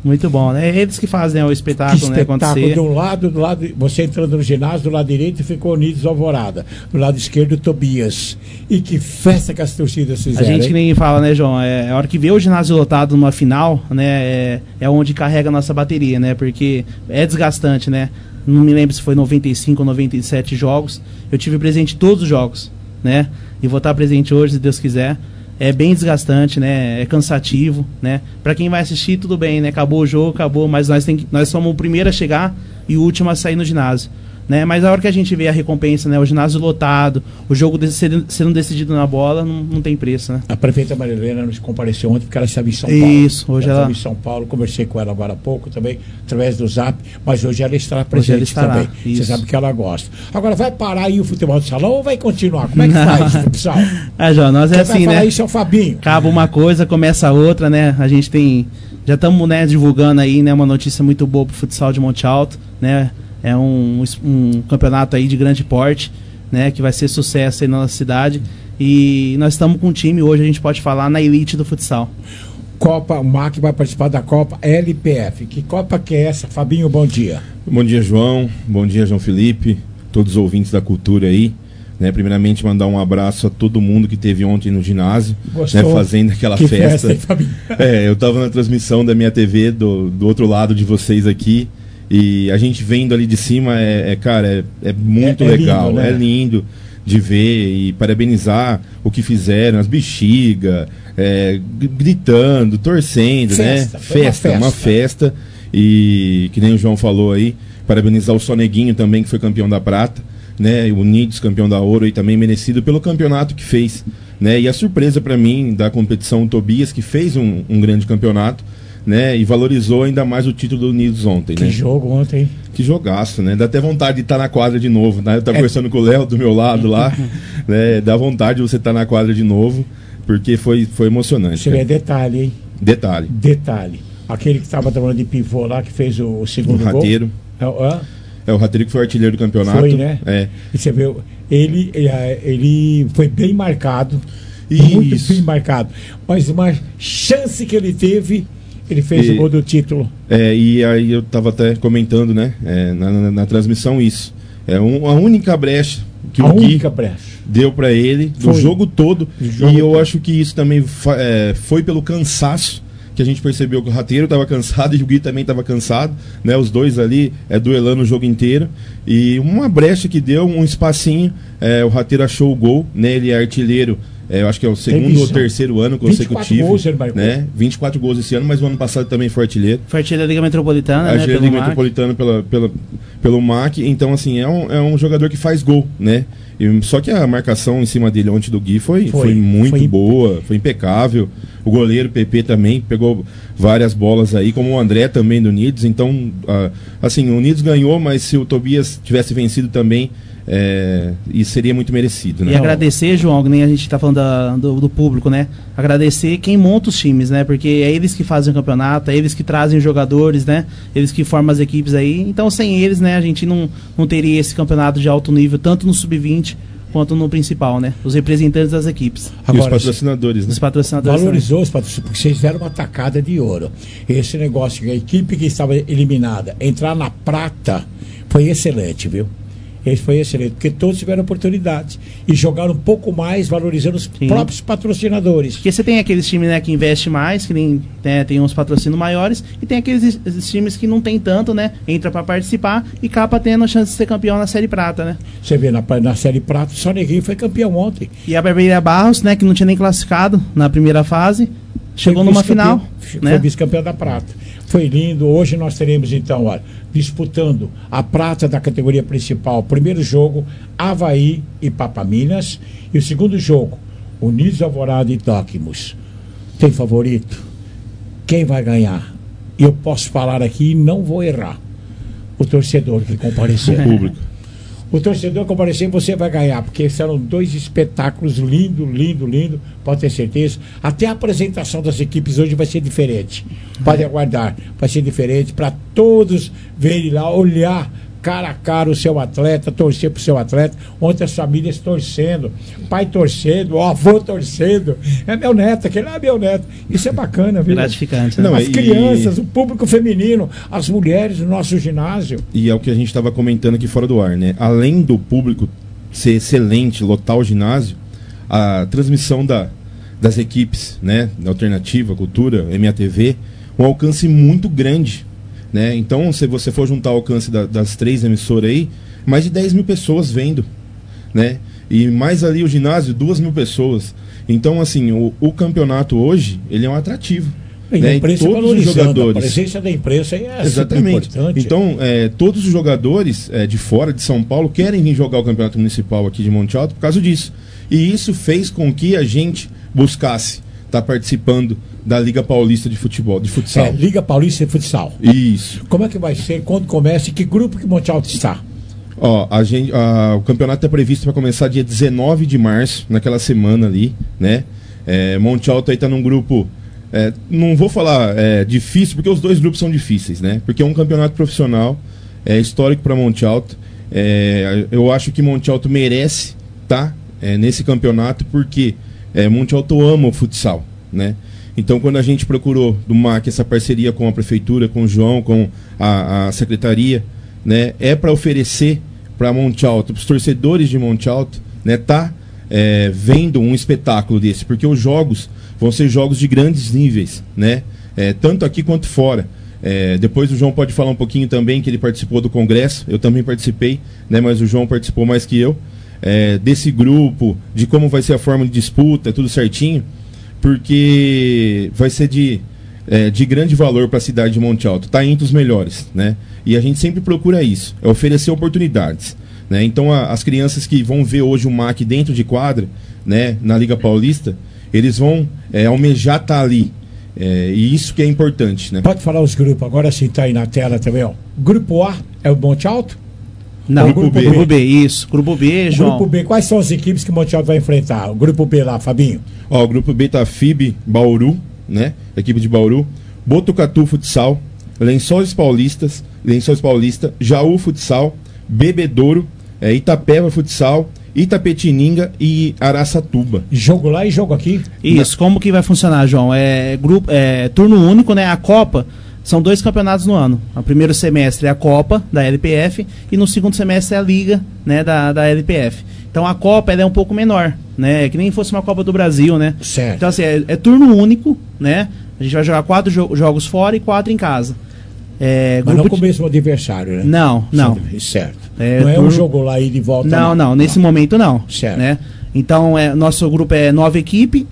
Muito bom, né? Eles que fazem o espetáculo, né, acontecer. Do lado, você entrando no ginásio, do lado direito ficou Unidos Alvorada, do lado esquerdo Tobias. E que festa que as torcidas fizeram. A gente que nem fala, né, João? A hora que vê o ginásio lotado numa final, né, é onde carrega a nossa bateria, né? Porque é desgastante, né? Não me lembro se foi 95 ou 97 jogos. Eu tive presente em todos os jogos, né? E vou estar presente hoje, se Deus quiser. É bem desgastante, né? É cansativo, né? Pra quem vai assistir, tudo bem, né? Acabou o jogo, acabou, mas nós somos o primeiro a chegar e o último a sair no ginásio, né? Mas a hora que a gente vê a recompensa, né? O ginásio lotado, o jogo sendo decidido na bola, não tem preço, né? A prefeita Marilena nos compareceu ontem porque ela estava em São Paulo. Isso, hoje ela estava em São Paulo, conversei com ela agora há pouco também, através do Zap, mas hoje ela estará presente também. Você sabe que ela gosta. Agora, vai parar aí o futebol de salão ou vai continuar? Como é que faz, pessoal? João, nós Quem assim, vai falar né? isso é o Fabinho. Acaba uma coisa, começa a outra, né? A gente tem... Já estamos, né, divulgando aí, né, uma notícia muito boa pro futsal de Monte Alto, né? É um campeonato aí de grande porte, né? Que vai ser sucesso aí na nossa cidade. E nós estamos com um time hoje, a gente pode falar, na elite do futsal. Copa, o MAC vai participar da Copa LPF. Que Copa que é essa? Fabinho, bom dia. Bom dia, João. Bom dia, João Felipe. Todos os ouvintes da cultura aí. Né, primeiramente, mandar um abraço a todo mundo que esteve ontem no ginásio, né, fazendo aquela festa. Eu estava na transmissão da minha TV, do outro lado de vocês aqui. E a gente vendo ali de cima, cara, é muito legal, lindo, né? É lindo de ver e parabenizar o que fizeram, as bexigas, gritando, torcendo, festa, né? Uma festa. E que nem o João falou aí, parabenizar o Soneguinho também, que foi campeão da prata, né? O Unidos, campeão da ouro, e também merecido pelo campeonato que fez, né? E a surpresa para mim da competição, o Tobias, que fez um grande campeonato, né, e valorizou ainda mais o título do Unidos ontem. Que jogo ontem. Que jogaço, né? Dá até vontade de estar na quadra de novo, né? Eu estava conversando com o Léo do meu lado lá, né? Dá vontade de você estar na quadra de novo, porque foi emocionante. Você vê detalhe, hein? Detalhe. Aquele que estava trabalhando de pivô lá, que fez o segundo gol. O Rateiro. O Rateiro que foi artilheiro do campeonato. Foi, né? E você vê, ele foi bem marcado. Muito bem marcado. Mas uma chance que ele teve... Ele fez o gol do título. E aí eu estava até comentando, né, na transmissão isso. A única brecha que o Gui deu para ele do jogo todo. E eu acho que isso também foi pelo cansaço que a gente percebeu que o Rateiro estava cansado e o Gui também estava cansado, né? Os dois ali duelando o jogo inteiro. E uma brecha que deu, um espacinho, o Rateiro achou o gol, né? Ele é artilheiro. Eu acho que é o segundo ou terceiro ano consecutivo. 24 gols, né? 24 gols esse ano, mas o ano passado também foi artilheiro. Foi artilheiro da Liga Metropolitana, né? Artilheiro da Liga Metropolitana pelo MAC. Então, assim, é um jogador que faz gol, né? Só que a marcação em cima dele ontem do Gui foi muito boa, foi impecável. O goleiro PP também pegou várias bolas aí, como o André também do Unidos. Então, assim, o Unidos ganhou, mas se o Tobias tivesse vencido também, e seria muito merecido, né? E agradecer, João, que nem a gente está falando do público, né? Agradecer quem monta os times, né? Porque é eles que fazem o campeonato, é eles que trazem os jogadores, né? Eles que formam as equipes aí. Então, sem eles, né, a gente não teria esse campeonato de alto nível, tanto no sub-20 quanto no principal, né? Os representantes das equipes. Agora, e os patrocinadores, né? Os patrocinadores valorizou os patrocinadores, porque vocês fizeram uma tacada de ouro. Esse negócio, a equipe que estava eliminada, entrar na prata, foi excelente, viu? Esse foi excelente, porque todos tiveram oportunidade e jogaram um pouco mais, valorizando os próprios patrocinadores. Porque você tem aqueles times, né, que investem mais, que nem, né, tem uns patrocínios maiores, e tem aqueles times que não tem tanto, né? Entra para participar e acaba tendo a chance de ser campeão na Série Prata, né? Você vê na Série Prata, o Soneguinho foi campeão ontem. E a Barbeira Barros, né, que não tinha nem classificado na primeira fase, chegou numa final, né? Foi vice-campeão da Prata. Foi lindo. Hoje nós teremos, então, disputando a prata da categoria principal. Primeiro jogo, Avaí e Papaminas. E o segundo jogo, Unidos Alvorada e Tóquimos. Tem favorito? Quem vai ganhar? E eu posso falar aqui e não vou errar. O torcedor que compareceu. O público. O torcedor comparecer, você vai ganhar, porque serão dois espetáculos lindo, pode ter certeza. Até a apresentação das equipes hoje vai ser diferente. Pode aguardar, vai ser diferente para todos verem lá, olhar cara a cara o seu atleta, torcer pro seu atleta, ontem as famílias torcendo, pai torcendo, o avô torcendo, é meu neto, aquele é meu neto. Isso é bacana, viu? Gratificante, né? As crianças, o público feminino, as mulheres no nosso ginásio. E é o que a gente estava comentando aqui fora do ar, né? Além do público ser excelente, lotar o ginásio, a transmissão das equipes, né? Alternativa, Cultura, MATV, um alcance muito grande, né? Então, se você for juntar o alcance das 3 emissoras aí, mais de 10 mil pessoas vendo, né? E mais ali o ginásio, 2 mil pessoas. Então, assim, o campeonato hoje, ele é um atrativo. E né? a imprensa todos os jogadores. A presença da imprensa é exatamente importante. Então, todos os jogadores de fora de São Paulo querem vir jogar o campeonato municipal aqui de Monte Alto por causa disso. E isso fez com que a gente buscasse estar participando da Liga Paulista de Futebol, de futsal. Liga Paulista de Futsal. Isso. Como é que vai ser? Quando começa? E que grupo que Monte Alto está? Ó, o campeonato é previsto para começar dia 19 de março, naquela semana ali, né? Monte Alto aí tá num grupo, não vou falar difícil, porque os 2 grupos são difíceis, né? Porque é um campeonato profissional, histórico para Monte Alto. Eu acho que Monte Alto merece estar nesse campeonato, porque Monte Alto ama o futsal, né? Então, quando a gente procurou do MAC essa parceria com a prefeitura, com o João, com a secretaria, né, para oferecer para Monte Alto, para os torcedores de Monte Alto, né, vendo um espetáculo desse, porque os jogos vão ser jogos de grandes níveis, né, tanto aqui quanto fora. Depois o João pode falar um pouquinho também, que ele participou do congresso, eu também participei, né, mas o João participou mais que eu, desse grupo, de como vai ser a forma de disputa, tudo certinho, porque vai ser de grande valor para a cidade de Monte Alto, está entre os melhores, né? E a gente sempre procura isso, oferecer oportunidades, né? Então as crianças que vão ver hoje o MAC dentro de quadra, né, na Liga Paulista, eles vão almejar estar ali, e isso que é importante, né? Pode falar os grupos, agora sim está aí na tela também, ó. Grupo A é o Monte Alto? Não, Grupo B, isso. Grupo B, João. Grupo B, quais são as equipes que o Monte Alto vai enfrentar? O Grupo B lá, Fabinho. Ó, o Grupo B tá FIB, Bauru, né? Equipe de Bauru. Botucatu Futsal, Lençóis Paulista, Jaú Futsal, Bebedouro, Itapeva Futsal, Itapetininga e Araçatuba. Jogo lá e jogo aqui? Isso, como que vai funcionar, João? Turno único, né? A Copa. São 2 campeonatos no ano. O primeiro semestre é a Copa da LPF e no segundo semestre é a Liga, né, da LPF. Então a Copa ela é um pouco menor, né? É que nem fosse uma Copa do Brasil, né? Certo. Então assim, é turno único, né? A gente vai jogar 4 jogos fora e 4 em casa. Mas não com o mesmo adversário, né? Não. Certo. Não é um jogo lá e de volta. Não. Nesse momento não. Certo. Né? Então nosso grupo é 9 equipes.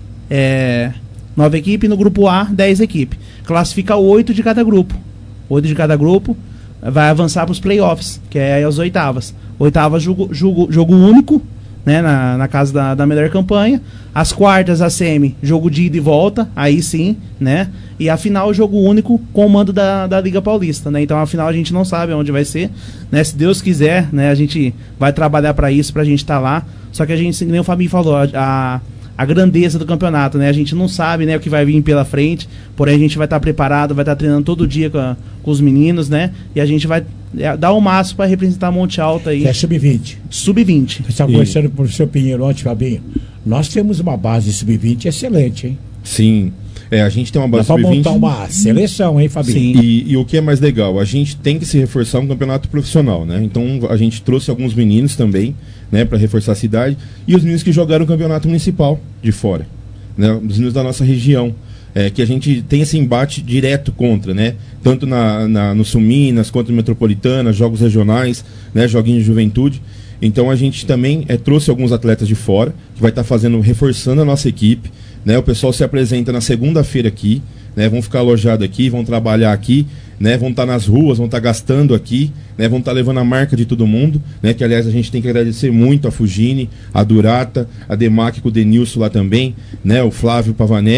9 equipes, no grupo A, 10 equipes. Classifica 8 de cada grupo. 8 de cada grupo vai avançar para os playoffs, que é as oitavas. Oitavas, jogo único, né, na casa da melhor campanha. As quartas, a semi, jogo de ida e volta, aí sim, né? E a final, jogo único com o mando da Liga Paulista, né? Então a final a gente não sabe onde vai ser, né? Se Deus quiser, né, a gente vai trabalhar para isso, pra gente estar lá. Só que a gente, nem o Fabinho falou, a grandeza do campeonato, né? A gente não sabe, né, o que vai vir pela frente, porém a gente vai estar preparado, vai estar treinando todo dia com os meninos, né? E a gente vai dar o máximo para representar Monte Alto aí. É sub-20. Sub-20. Você está conversando com o professor Pinheiro ontem, Fabinho. Nós temos uma base sub-20 excelente, hein? Sim. A gente tem uma base sub-20. Dá para montar uma seleção, hein, Fabinho? Sim. E o que é mais legal, a gente tem que se reforçar um campeonato profissional, né? Então a gente trouxe alguns meninos também, né, para reforçar a cidade, e os meninos que jogaram o campeonato municipal de fora, né? Os meninos da nossa região, que a gente tem esse embate direto contra, né? Tanto no Sul-Minas, quanto no Metropolitana, jogos regionais, né, joguinhos de juventude. Então a gente também trouxe alguns atletas de fora, que vai estar reforçando a nossa equipe, né? O pessoal se apresenta na segunda-feira aqui, né? Vão ficar alojados aqui, vão trabalhar aqui, né? Vão estar nas ruas, vão estar gastando aqui, né? Vão estar levando a marca de todo mundo, né? Que aliás a gente tem que agradecer muito a Fugini, a Durata, a Demac com o Denilson lá também, né? O Flávio Pavanelli,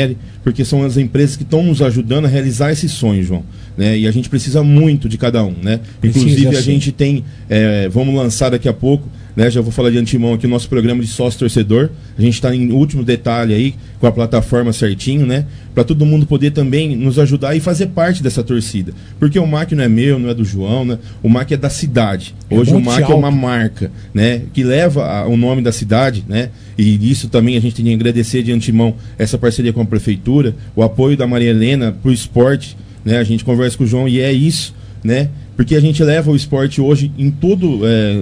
porque são as empresas que estão nos ajudando a realizar esse sonho, João. Né? E a gente precisa muito de cada um, né? Inclusive a gente tem, vamos lançar daqui a pouco, né? Já vou falar de antemão aqui o nosso programa de sócio torcedor. A gente está em último detalhe aí com a plataforma certinho, né? Para todo mundo poder também nos ajudar e fazer parte dessa torcida, porque o MAC não é meu, não é do João, né? O MAC é da cidade. Hoje o MAC é uma marca, né? Que leva o nome da cidade, né? E isso também a gente tem que agradecer de antemão essa parceria com a prefeitura, o apoio da Maria Helena para o esporte, né? A gente conversa com o João e é isso, né? Porque a gente leva o esporte hoje em tudo,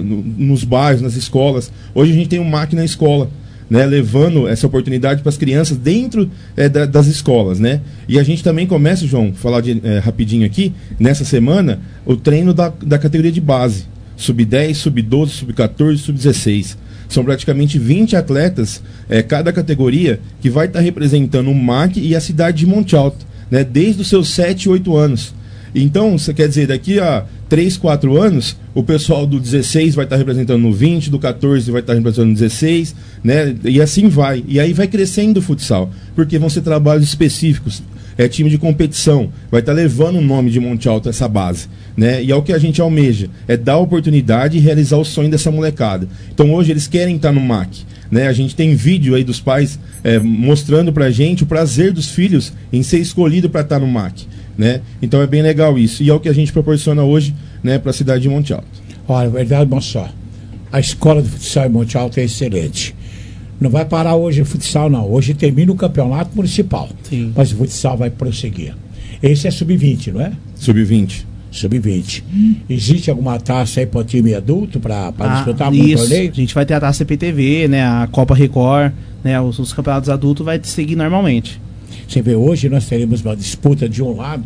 nos bairros, nas escolas. Hoje a gente tem um MAC na escola, né? Levando essa oportunidade para as crianças dentro das escolas, né? E a gente também começa, João, falar rapidinho aqui, nessa semana, o treino da categoria de base. Sub-10, Sub-12, Sub-14, Sub-16. São praticamente 20 atletas, cada categoria, que vai estar representando o MAC e a cidade de Monte Alto, né? Desde os seus 7, 8 anos. Então, você quer dizer, daqui a 3, 4 anos, o pessoal do 16 vai estar representando no 20, do 14 vai estar representando no 16, né? E assim vai. E aí vai crescendo o futsal, porque vão ser trabalhos específicos. Time de competição, vai estar levando o nome de Monte Alto, essa base, né? E é o que a gente almeja, dar oportunidade e realizar o sonho dessa molecada. Então hoje eles querem estar no MAC, né? A gente tem vídeo aí dos pais mostrando pra gente o prazer dos filhos em ser escolhido para estar no MAC, né? Então é bem legal isso, e é o que a gente proporciona hoje, né, para a cidade de Monte Alto. Olha, verdade, moço, a escola de futsal em Monte Alto é excelente. Não vai parar hoje o futsal, não. Hoje termina o campeonato municipal. Sim. Mas o futsal vai prosseguir. Esse é sub-20, não é? Sub-20. Sub-20. Existe alguma taça aí para o time adulto para disputar algum torneio? A gente vai ter a taça CPTV, né? A Copa Record, né? Os campeonatos adultos vai seguir normalmente. Você vê, hoje nós teremos uma disputa de um lado,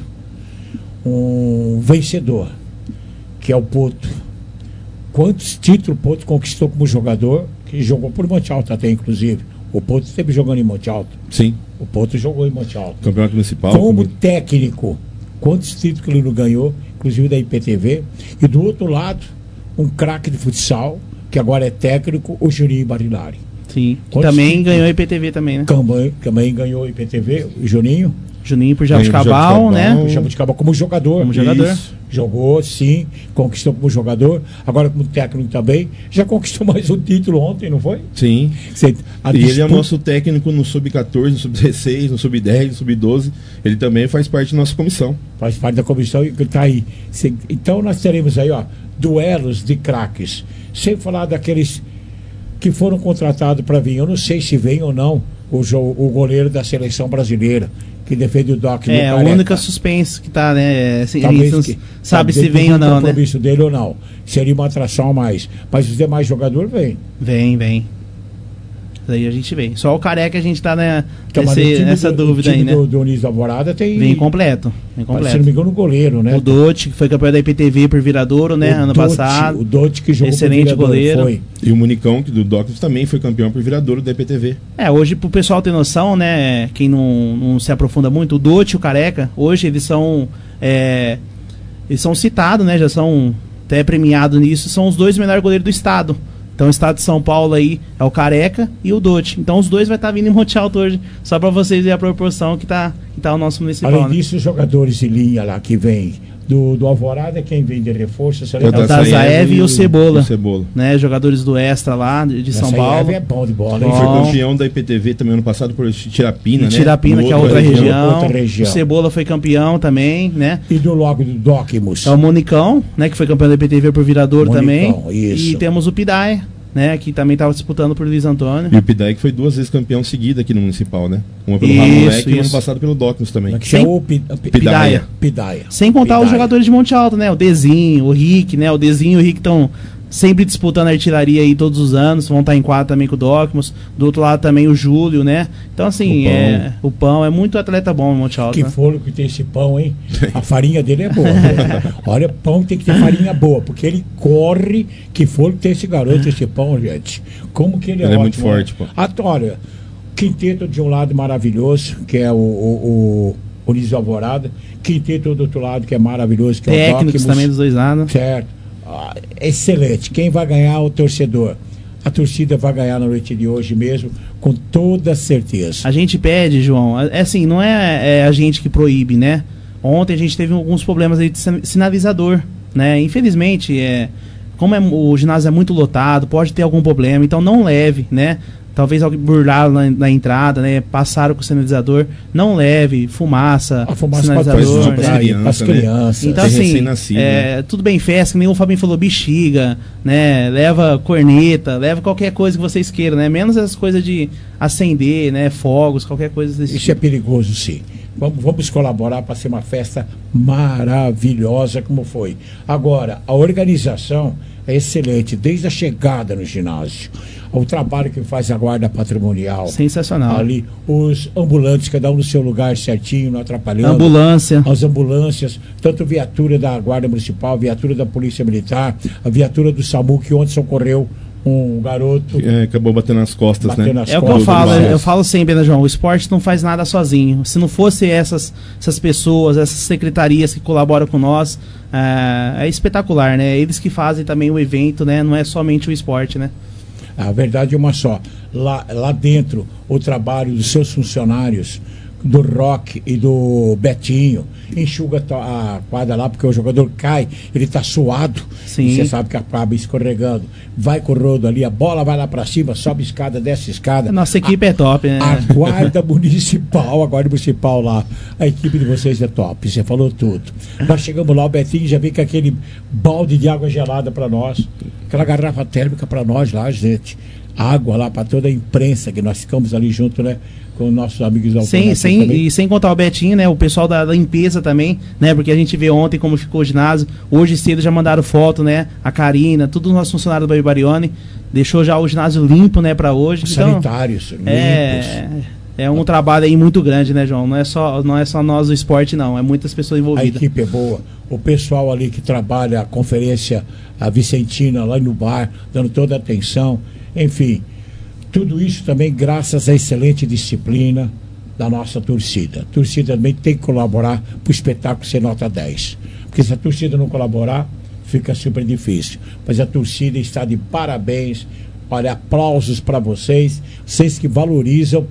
um vencedor, que é o Poto. Quantos títulos o Poto conquistou como jogador? Que jogou por Monte Alto até, inclusive. O Poto esteve jogando em Monte Alto. Sim. O Poto jogou em Monte Alto. Campeonato municipal. Como técnico, quantos títulos ele não ganhou, inclusive da IPTV. E do outro lado, um craque de futsal, que agora é técnico, o Juninho Barilari. Sim. Que também ganhou a IPTV também, né? Também ganhou a IPTV, o Juninho. Juninho por Jabuticabal, né? Por Jabuticabal como jogador. Como jogador. Isso. Jogou, sim, conquistou como jogador, agora como técnico também. Já conquistou mais um título ontem, não foi? Sim. E ele é o nosso técnico no Sub-14, no Sub-16, no Sub-10, no Sub-12. Ele também faz parte da nossa comissão. Faz parte da comissão e está aí. Então nós teremos aí, duelos de craques. Sem falar daqueles que foram contratados para vir. Eu não sei se vem ou não o goleiro da seleção brasileira, que defende o Doc. É, a única suspense que tá, né? Sabe se vem ou não, né? Compromisso dele ou não. Seria uma atração a mais. Mas os demais jogadores vêm. Vem. Daí a gente vem. Só o Careca a gente tá nessa dúvida aí, né? Do Unis da Alvorada tem. Vem completo. Se não me engano, o goleiro, né? O Dote, que foi campeão da IPTV por Viradouro, né? Ano passado. O Dote que jogou excelente por goleiro. Foi. E o Municão, que do Doctors também foi campeão por Viradouro da IPTV. Hoje, pro pessoal ter noção, né? Quem não se aprofunda muito, o Dote e o Careca, hoje eles são citados, né? Já são até premiados nisso. São os dois melhores goleiros do estado. Então o estado de São Paulo aí é o Careca e o Dote. Então os dois vai estar vindo em Monte Alto hoje, só para vocês verem a proporção que tá o nosso municipal. Além disso, os jogadores de linha lá que vem do Alvorada, quem vem de reforço? É o Dazaev e o Cebola. Né, jogadores do Extra lá, de São Paulo. É bom de bola. Ele foi campeão da IPTV também ano passado por Tirapina, né? Tirapina, que é outra região. O Cebola foi campeão também, né? E do logo do Docmus. É o Monicão, né? Que foi campeão da IPTV por Viradouro também. Isso. E temos o Pidaia, né, que também estava disputando por Luiz Antônio. E o Pidai que foi 2 vezes campeão seguida aqui no Municipal, né? Uma pelo Ramoleque e ano passado pelo Docnos também. Pidaia. Sem contar os jogadores de Monte Alto, né? O Dezinho, o Rick, né? O Dezinho e o Rick estão sempre disputando a artilharia aí todos os anos, vão estar em quadro também com o Docmos. Do outro lado também o Júlio, né? Então assim, o Pão é muito atleta bom em Monte Alto. Que fôlego que tem esse Pão, hein? A farinha dele é boa. Olha, Pão tem que ter farinha boa, porque ele corre, que fôlego tem esse garoto, esse Pão, gente. Como que ele é ótimo. É muito forte, pô. Olha, quinteto de um lado maravilhoso, que é o Unis Alvorada. Quinteto do outro lado, que é maravilhoso, que técnicos é o Docmos também dos dois lados. Certo. Excelente. Quem vai ganhar é o torcedor. A torcida vai ganhar na noite de hoje mesmo, com toda certeza. A gente pede, João, assim, não é a gente que proíbe, né? Ontem a gente teve alguns problemas aí de sinalizador, né? Infelizmente, como o ginásio é muito lotado, pode ter algum problema, então não leve, né? Talvez alguém burlar na entrada, né? Passaram com o sinalizador, não leve fumaça, a fumaça sinalizador, para as crianças. Então, assim, tudo bem, festa, que nem o Fabinho falou, bexiga, né? Leva corneta, leva qualquer coisa que vocês queiram, né? Menos as coisas de acender, né? Fogos, qualquer coisa desse tipo. Isso é perigoso, sim. Vamos colaborar para ser uma festa maravilhosa como foi. Agora, a organização é excelente, desde a chegada no ginásio. O trabalho que faz a guarda patrimonial. Sensacional. Ali, os ambulantes, cada um no seu lugar certinho, não atrapalhando. Ambulância. As ambulâncias, tanto viatura da Guarda Municipal, viatura da Polícia Militar, a viatura do SAMU, que ontem socorreu um garoto. Acabou batendo nas costas, né? É o que eu falo, eu falo sempre, né, João? O esporte não faz nada sozinho. Se não fosse essas pessoas, essas secretarias que colaboram com nós, é espetacular, né? Eles que fazem também o evento, né? Não é somente o esporte, né? A verdade é uma só. Lá dentro, o trabalho dos seus funcionários, do Rock e do Betinho, enxuga a quadra lá, porque o jogador cai, ele tá suado. Sim. E você sabe que acaba escorregando. Vai com o rodo ali, a bola vai lá para cima, sobe escada, desce escada. Nossa equipe é top, né? A guarda municipal lá, a equipe de vocês é top, você falou tudo. Nós chegamos lá, o Betinho já veio com aquele balde de água gelada para nós, aquela garrafa térmica para nós lá, gente. Água lá para toda a imprensa, que nós ficamos ali junto, né? Com nossos amigos da E sem contar o Betinho, né? O pessoal da limpeza também, né? Porque a gente vê ontem como ficou o ginásio. Hoje cedo já mandaram foto, né? A Karina, todos os nossos funcionários do Baby Barione. Deixou já o ginásio limpo, né? Para hoje. Os sanitários limpos. É um trabalho aí muito grande, né, João? Não é só nós do esporte, não. É muitas pessoas envolvidas. A equipe é boa. O pessoal ali que trabalha a conferência, a Vicentina, lá no bar, dando toda a atenção. Enfim, tudo isso também graças à excelente disciplina da nossa torcida. A torcida também tem que colaborar para o espetáculo ser nota 10. Porque se a torcida não colaborar, fica super difícil. Mas a torcida está de parabéns. Olha, aplausos para vocês que valorizam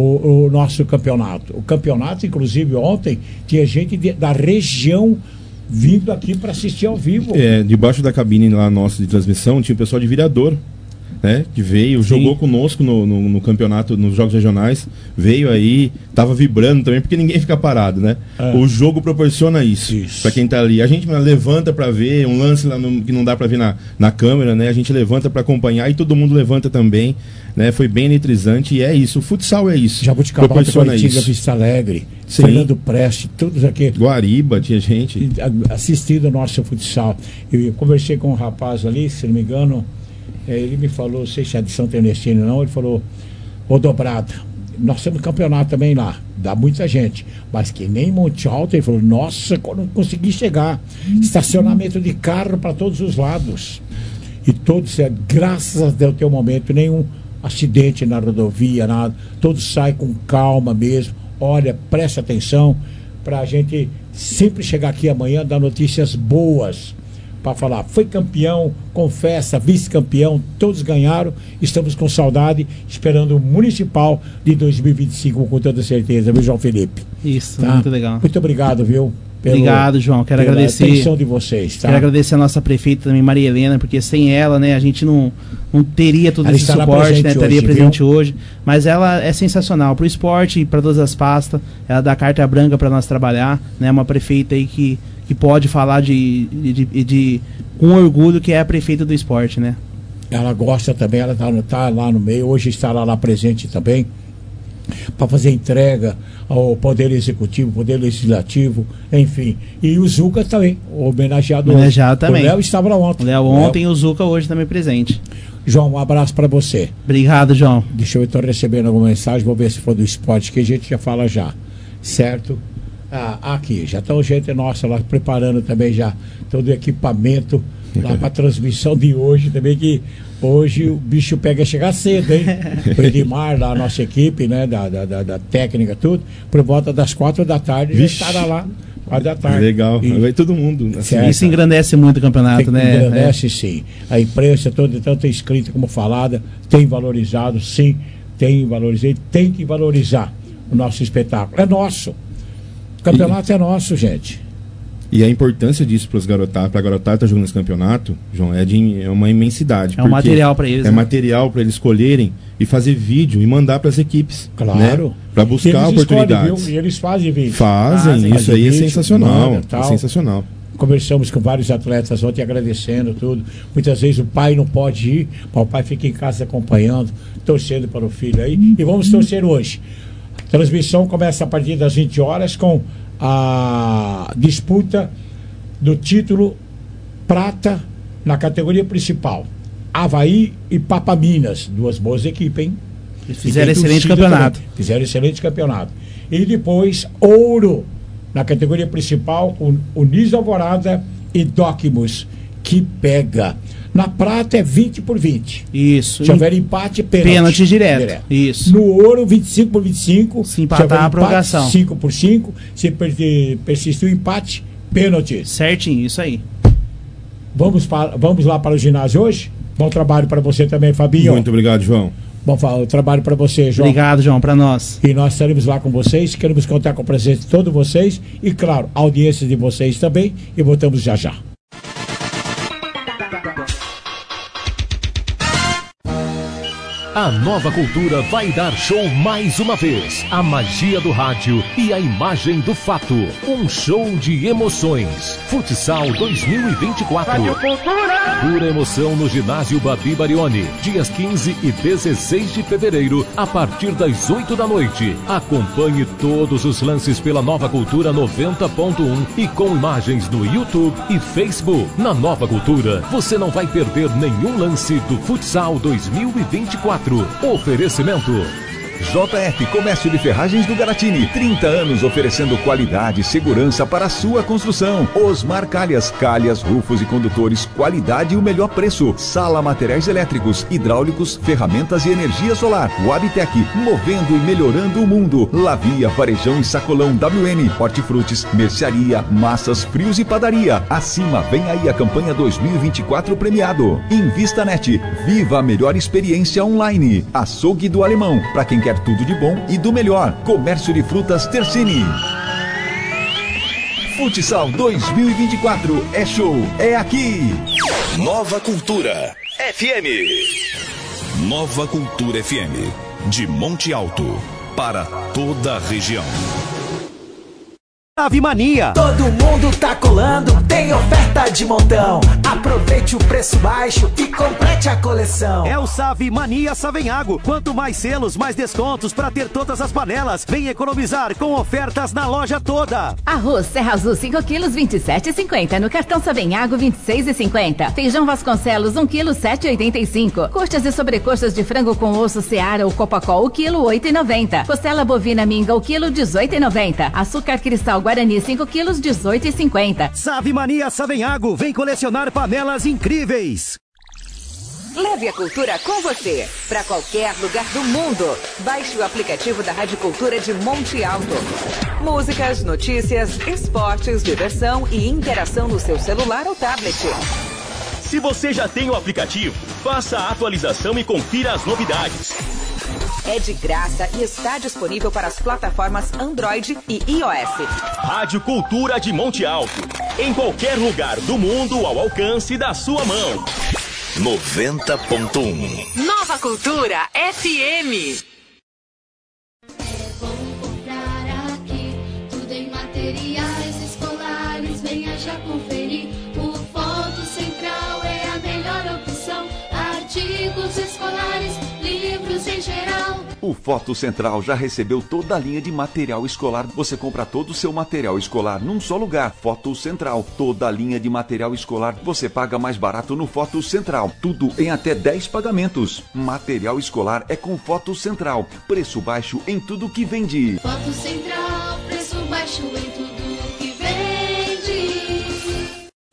o nosso campeonato. O campeonato, inclusive, ontem, tinha gente da região vindo aqui para assistir ao vivo. Debaixo da cabine lá nossa de transmissão, tinha o pessoal de Viradouro, né, que veio, jogou conosco no campeonato, nos jogos regionais, veio aí, tava vibrando também, porque ninguém fica parado, né? O jogo proporciona isso. Para quem tá ali. A gente levanta para ver um lance lá que não dá para ver na câmera, né? A gente levanta para acompanhar e todo mundo levanta também, né? Foi bem eletrizante e é isso. O futsal é isso. Jabuticabal, proporciona isso. Vista Alegre, sim. Fernando Preste, todos aqui. Guariba, tinha gente assistindo o nosso futsal. Eu conversei com um rapaz ali, se não me engano. Ele me falou, não sei se é de São Ernestino não, ele falou, ô Dobrada, nós temos campeonato também lá, dá muita gente, mas que nem Monte Alto, ele falou, nossa, não consegui chegar, estacionamento de carro para todos os lados, e todos, graças a Deus, tem um momento, nenhum acidente na rodovia, nada, todos saem com calma mesmo, olha, presta atenção, para a gente sempre chegar aqui amanhã, dar notícias boas, para falar, foi campeão, confessa, vice-campeão, todos ganharam, estamos com saudade, esperando o Municipal de 2025 com toda certeza, viu, João Felipe? Isso, tá? Muito legal. Muito obrigado, viu? Obrigado, João, quero agradecer a atenção de vocês, tá? Quero agradecer a nossa prefeita também, Maria Helena, porque sem ela, né, a gente não teria todo esse suporte, né, estaria presente hoje, mas ela é sensacional para o esporte e para todas as pastas, ela dá carta branca para nós trabalhar, né, uma prefeita aí que pode falar com orgulho que é a prefeita do esporte, né? Ela gosta também, ela tá lá no meio, hoje está lá presente também, para fazer entrega ao Poder Executivo, Poder Legislativo, enfim. E o Zuca também, homenageado também. O Léo estava lá ontem. O Léo ontem e o Zuca hoje também presente. João, um abraço para você. Obrigado, João. Deixa eu estar recebendo alguma mensagem, vou ver se for do esporte, que a gente já fala já, certo? Aqui, já está o gente nosso lá preparando também já todo o equipamento lá para a transmissão de hoje também, que hoje o bicho pega chegar cedo, hein? O Edmar, lá a nossa equipe, né, da técnica, tudo, por volta das 4 da tarde, já estará lá 4 da tarde. Legal, vai todo mundo. Assim. Isso engrandece muito o campeonato, né? Engrandece, sim. A imprensa toda, tanto escrita como falada, tem valorizado, sim, tem valorizado, tem que valorizar o nosso espetáculo. É nosso. O campeonato é nosso, gente. E a importância disso para a garotada estar jogando esse campeonato, João, é uma imensidade. É um material para eles. É material para eles escolherem e fazer vídeo e mandar para as equipes. Claro. Né? Para buscar oportunidades. E eles fazem vídeo. Fazem, isso aí é sensacional. É sensacional. Conversamos com vários atletas ontem agradecendo tudo. Muitas vezes o pai não pode ir, mas o pai fica em casa acompanhando, torcendo para o filho aí. E vamos torcer hoje. A transmissão começa a partir das 20 horas com a disputa do título prata na categoria principal. Avaí e Papaminas, 2 boas equipes, hein? Fizeram excelente campeonato. Fizeram excelente campeonato. E depois, ouro na categoria principal, com Unis Alvorada e Docmus, que pega. Na prata é 20 por 20. Isso. Se houver empate, pênalti direto. Isso. No ouro, 25 por 25. Se empatar, a prorrogação. 5 por 5. Se persistir o empate, pênalti. Certinho, isso aí. Vamos lá para o ginásio hoje? Bom trabalho para você também, Fabinho. Muito obrigado, João. Bom trabalho para você, João. Obrigado, João, para nós. E nós estaremos lá com vocês, queremos contar com a presença de todos vocês e, claro, a audiência de vocês também. E voltamos já já. A Nova Cultura vai dar show mais uma vez. A magia do rádio e a imagem do fato. Um show de emoções. Futsal 2024. Rádio Cultura! Pura emoção no ginásio Babi Barioni. Dias 15 e 16 de fevereiro, a partir das 8 da noite. Acompanhe todos os lances pela Nova Cultura 90.1 e com imagens no YouTube e Facebook. Na Nova Cultura, você não vai perder nenhum lance do Futsal 2024. Oferecimento JF Comércio de Ferragens do Garatini, 30 anos oferecendo qualidade e segurança para a sua construção. Osmar Calhas, calhas, rufos e condutores, qualidade e o melhor preço. Sala Materiais Elétricos, Hidráulicos, Ferramentas e Energia Solar. Wabtec, movendo e melhorando o mundo. Lavia, Varejão e Sacolão WN, Hortifrutis, Mercearia, Massas, Frios e Padaria. Acima, vem aí a campanha 2024 premiado. InvistaNet, viva a melhor experiência online. Açougue do Alemão, para quem quer tudo de bom e do melhor. Comércio de Frutas Tercini. Futsal 2024 é show, é aqui. Nova Cultura FM. Nova Cultura FM. De Monte Alto para toda a região. Save Mania. Todo mundo tá colando, tem oferta de montão. Aproveite o preço baixo e complete a coleção. É o Save Mania Savenhago. Quanto mais selos, mais descontos para ter todas as panelas. Vem economizar com ofertas na loja toda. Arroz Serra Azul 5 quilos 27,50. No cartão Savenhago 26,50. Feijão Vasconcelos 1 quilo 7,85. Coxas e sobrecoxas de frango com osso Seara ou Copacol o quilo 8,90. Costela bovina minga o quilo 18,90. Açúcar cristal Guarani 5 quilos 18,50. Save Mania Savenhago, vem colecionar panelas incríveis. Leve a cultura com você para qualquer lugar do mundo. Baixe o aplicativo da Rádio Cultura de Monte Alto. Músicas, notícias, esportes, diversão e interação no seu celular ou tablet. Se você já tem o aplicativo, faça a atualização e confira as novidades. É de graça e está disponível para as plataformas Android e iOS. Rádio Cultura de Monte Alto. Em qualquer lugar do mundo ao alcance da sua mão. 90.1 Nova Cultura FM. Comprar aqui tudo em materiais escolares. Venha já conferir. O Foto Central é a melhor opção. Artigos escolares, livros em geral. O Foto Central já recebeu toda a linha de material escolar. Você compra todo o seu material escolar num só lugar. Foto Central. Toda a linha de material escolar você paga mais barato no Foto Central. Tudo em até 10 pagamentos. Material escolar é com Foto Central. Preço baixo em tudo que vende. Foto Central, preço baixo em tudo que vende.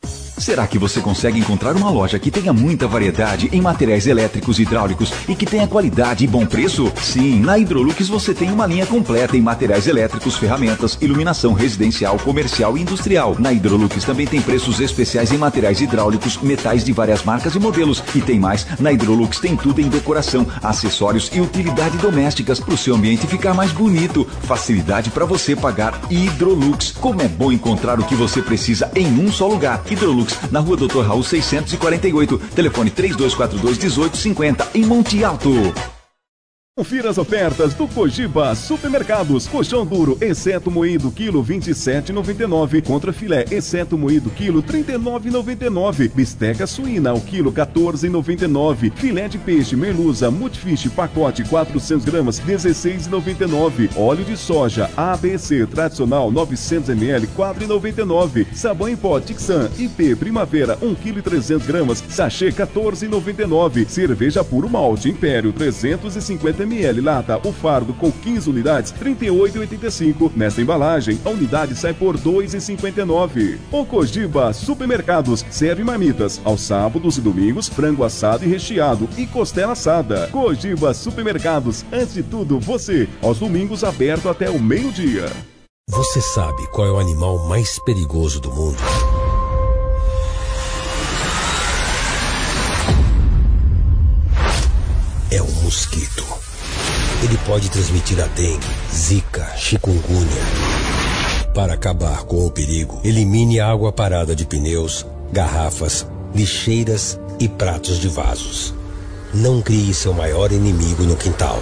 Será que você consegue encontrar uma loja que tenha muita variedade em materiais elétricos e hidráulicos e que tenha qualidade e bom preço? Sim, na Hidrolux você tem uma linha completa em materiais elétricos, ferramentas, iluminação residencial, comercial e industrial. Na Hidrolux também tem preços especiais em materiais hidráulicos, metais de várias marcas e modelos. E tem mais, na Hidrolux tem tudo em decoração, acessórios e utilidade domésticas para o seu ambiente ficar mais bonito. Facilidade para você pagar. Hidrolux. Como é bom encontrar o que você precisa em um só lugar. Hidrolux, na Rua Dr. Raul 648, telefone 3242-1850, em Monte Alto. Confira as ofertas do Cogiba Supermercados. Colchão duro, exceto moído, quilo 27,99. Contra filé, exceto moído, quilo 39,99. Bisteca suína, ao quilo 14,99. Filé de peixe, merluza, multifish, pacote 400 gramas, 16,99. Óleo de soja, ABC, tradicional, 900 ml, 4,99. Sabão em pó, Tixan, IP, Primavera, 1 kg 300 gramas, sachê 14,99. Cerveja puro malte, Império, 350 ml lata, o fardo com 15 unidades, R$ 38,85. Nesta embalagem, a unidade sai por R$ 2,59. O Cogiba Supermercados serve marmitas aos sábados e domingos, frango assado e recheado e costela assada. Cogiba Supermercados, antes de tudo você, aos domingos aberto até o meio-dia. Você sabe qual é o animal mais perigoso do mundo? É o mosquito. Ele pode transmitir a dengue, zika, chikungunya. Para acabar com o perigo, elimine a água parada de pneus, garrafas, lixeiras e pratos de vasos. Não crie seu maior inimigo no quintal.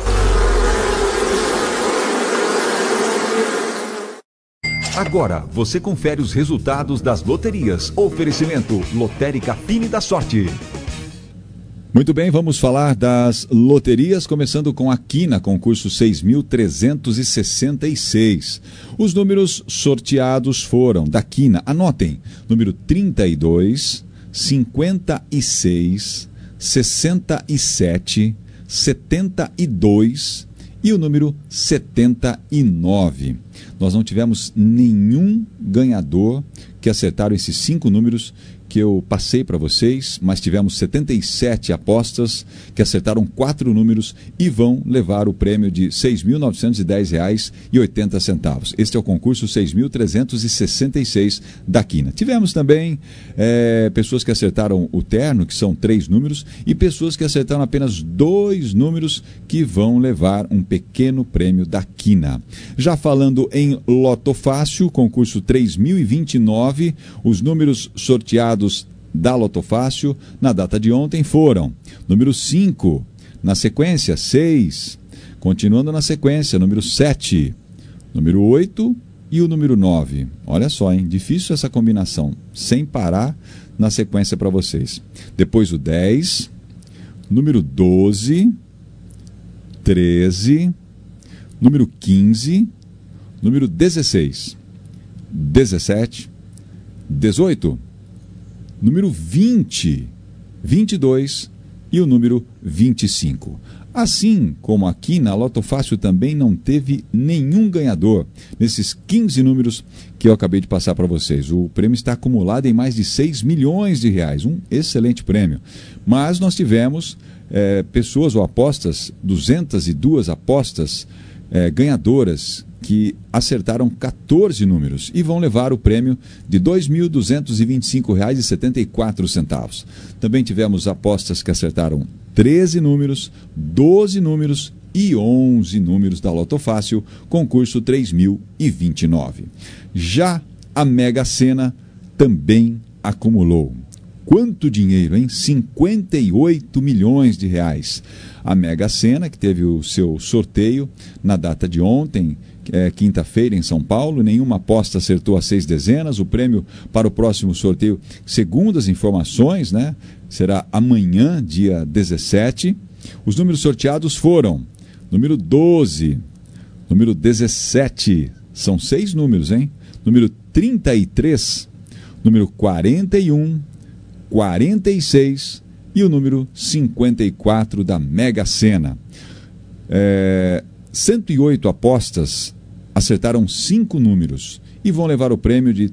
Agora você confere os resultados das loterias. Oferecimento Lotérica Fine da Sorte. Muito bem, vamos falar das loterias, começando com a Quina, concurso 6.366. Os números sorteados foram da Quina, anotem, número 32, 56, 67, 72 e o número 79. Nós não tivemos nenhum ganhador que acertaram esses 5 números que eu passei para vocês, mas tivemos 77 apostas que acertaram 4 números e vão levar o prêmio de R$ 6.910,80. Este é o concurso 6.366 da Quina. Tivemos também pessoas que acertaram o terno, que são 3 números, e pessoas que acertaram apenas 2 números, que vão levar um pequeno prêmio da Quina. Já falando em Loto Fácil, concurso 3029, os números sorteados da Loto Fácil na data de ontem foram número 5, na sequência 6, continuando na sequência número 7, número 8 e o número 9. Olha só, hein? Difícil essa combinação, sem parar na sequência para vocês. Depois o 10, número 12, 13, número 15, número 16, 17, 18, número 20, 22 e o número 25. Assim como aqui na Loto Fácil também não teve nenhum ganhador nesses 15 números que eu acabei de passar para vocês. O prêmio está acumulado em mais de 6 milhões de reais, um excelente prêmio. Mas nós tivemos pessoas ou apostas, 202 apostas ganhadoras, que acertaram 14 números e vão levar o prêmio de R$ 2.225,74. Também tivemos apostas que acertaram 13 números, 12 números e 11 números da Loto Fácil, concurso 3029. Já a Mega Sena também acumulou. Quanto dinheiro, hein? 58 milhões de reais. A Mega Sena, que teve o seu sorteio na data de ontem, quinta-feira em São Paulo, nenhuma aposta acertou as 6 dezenas. O prêmio para o próximo sorteio, segundo as informações, será amanhã, dia 17. Os números sorteados foram número 12, número 17, são 6 números, hein? Número 33, número 41, 46 e o número 54 da Mega Sena. 108 apostas acertaram 5 números e vão levar o prêmio de R$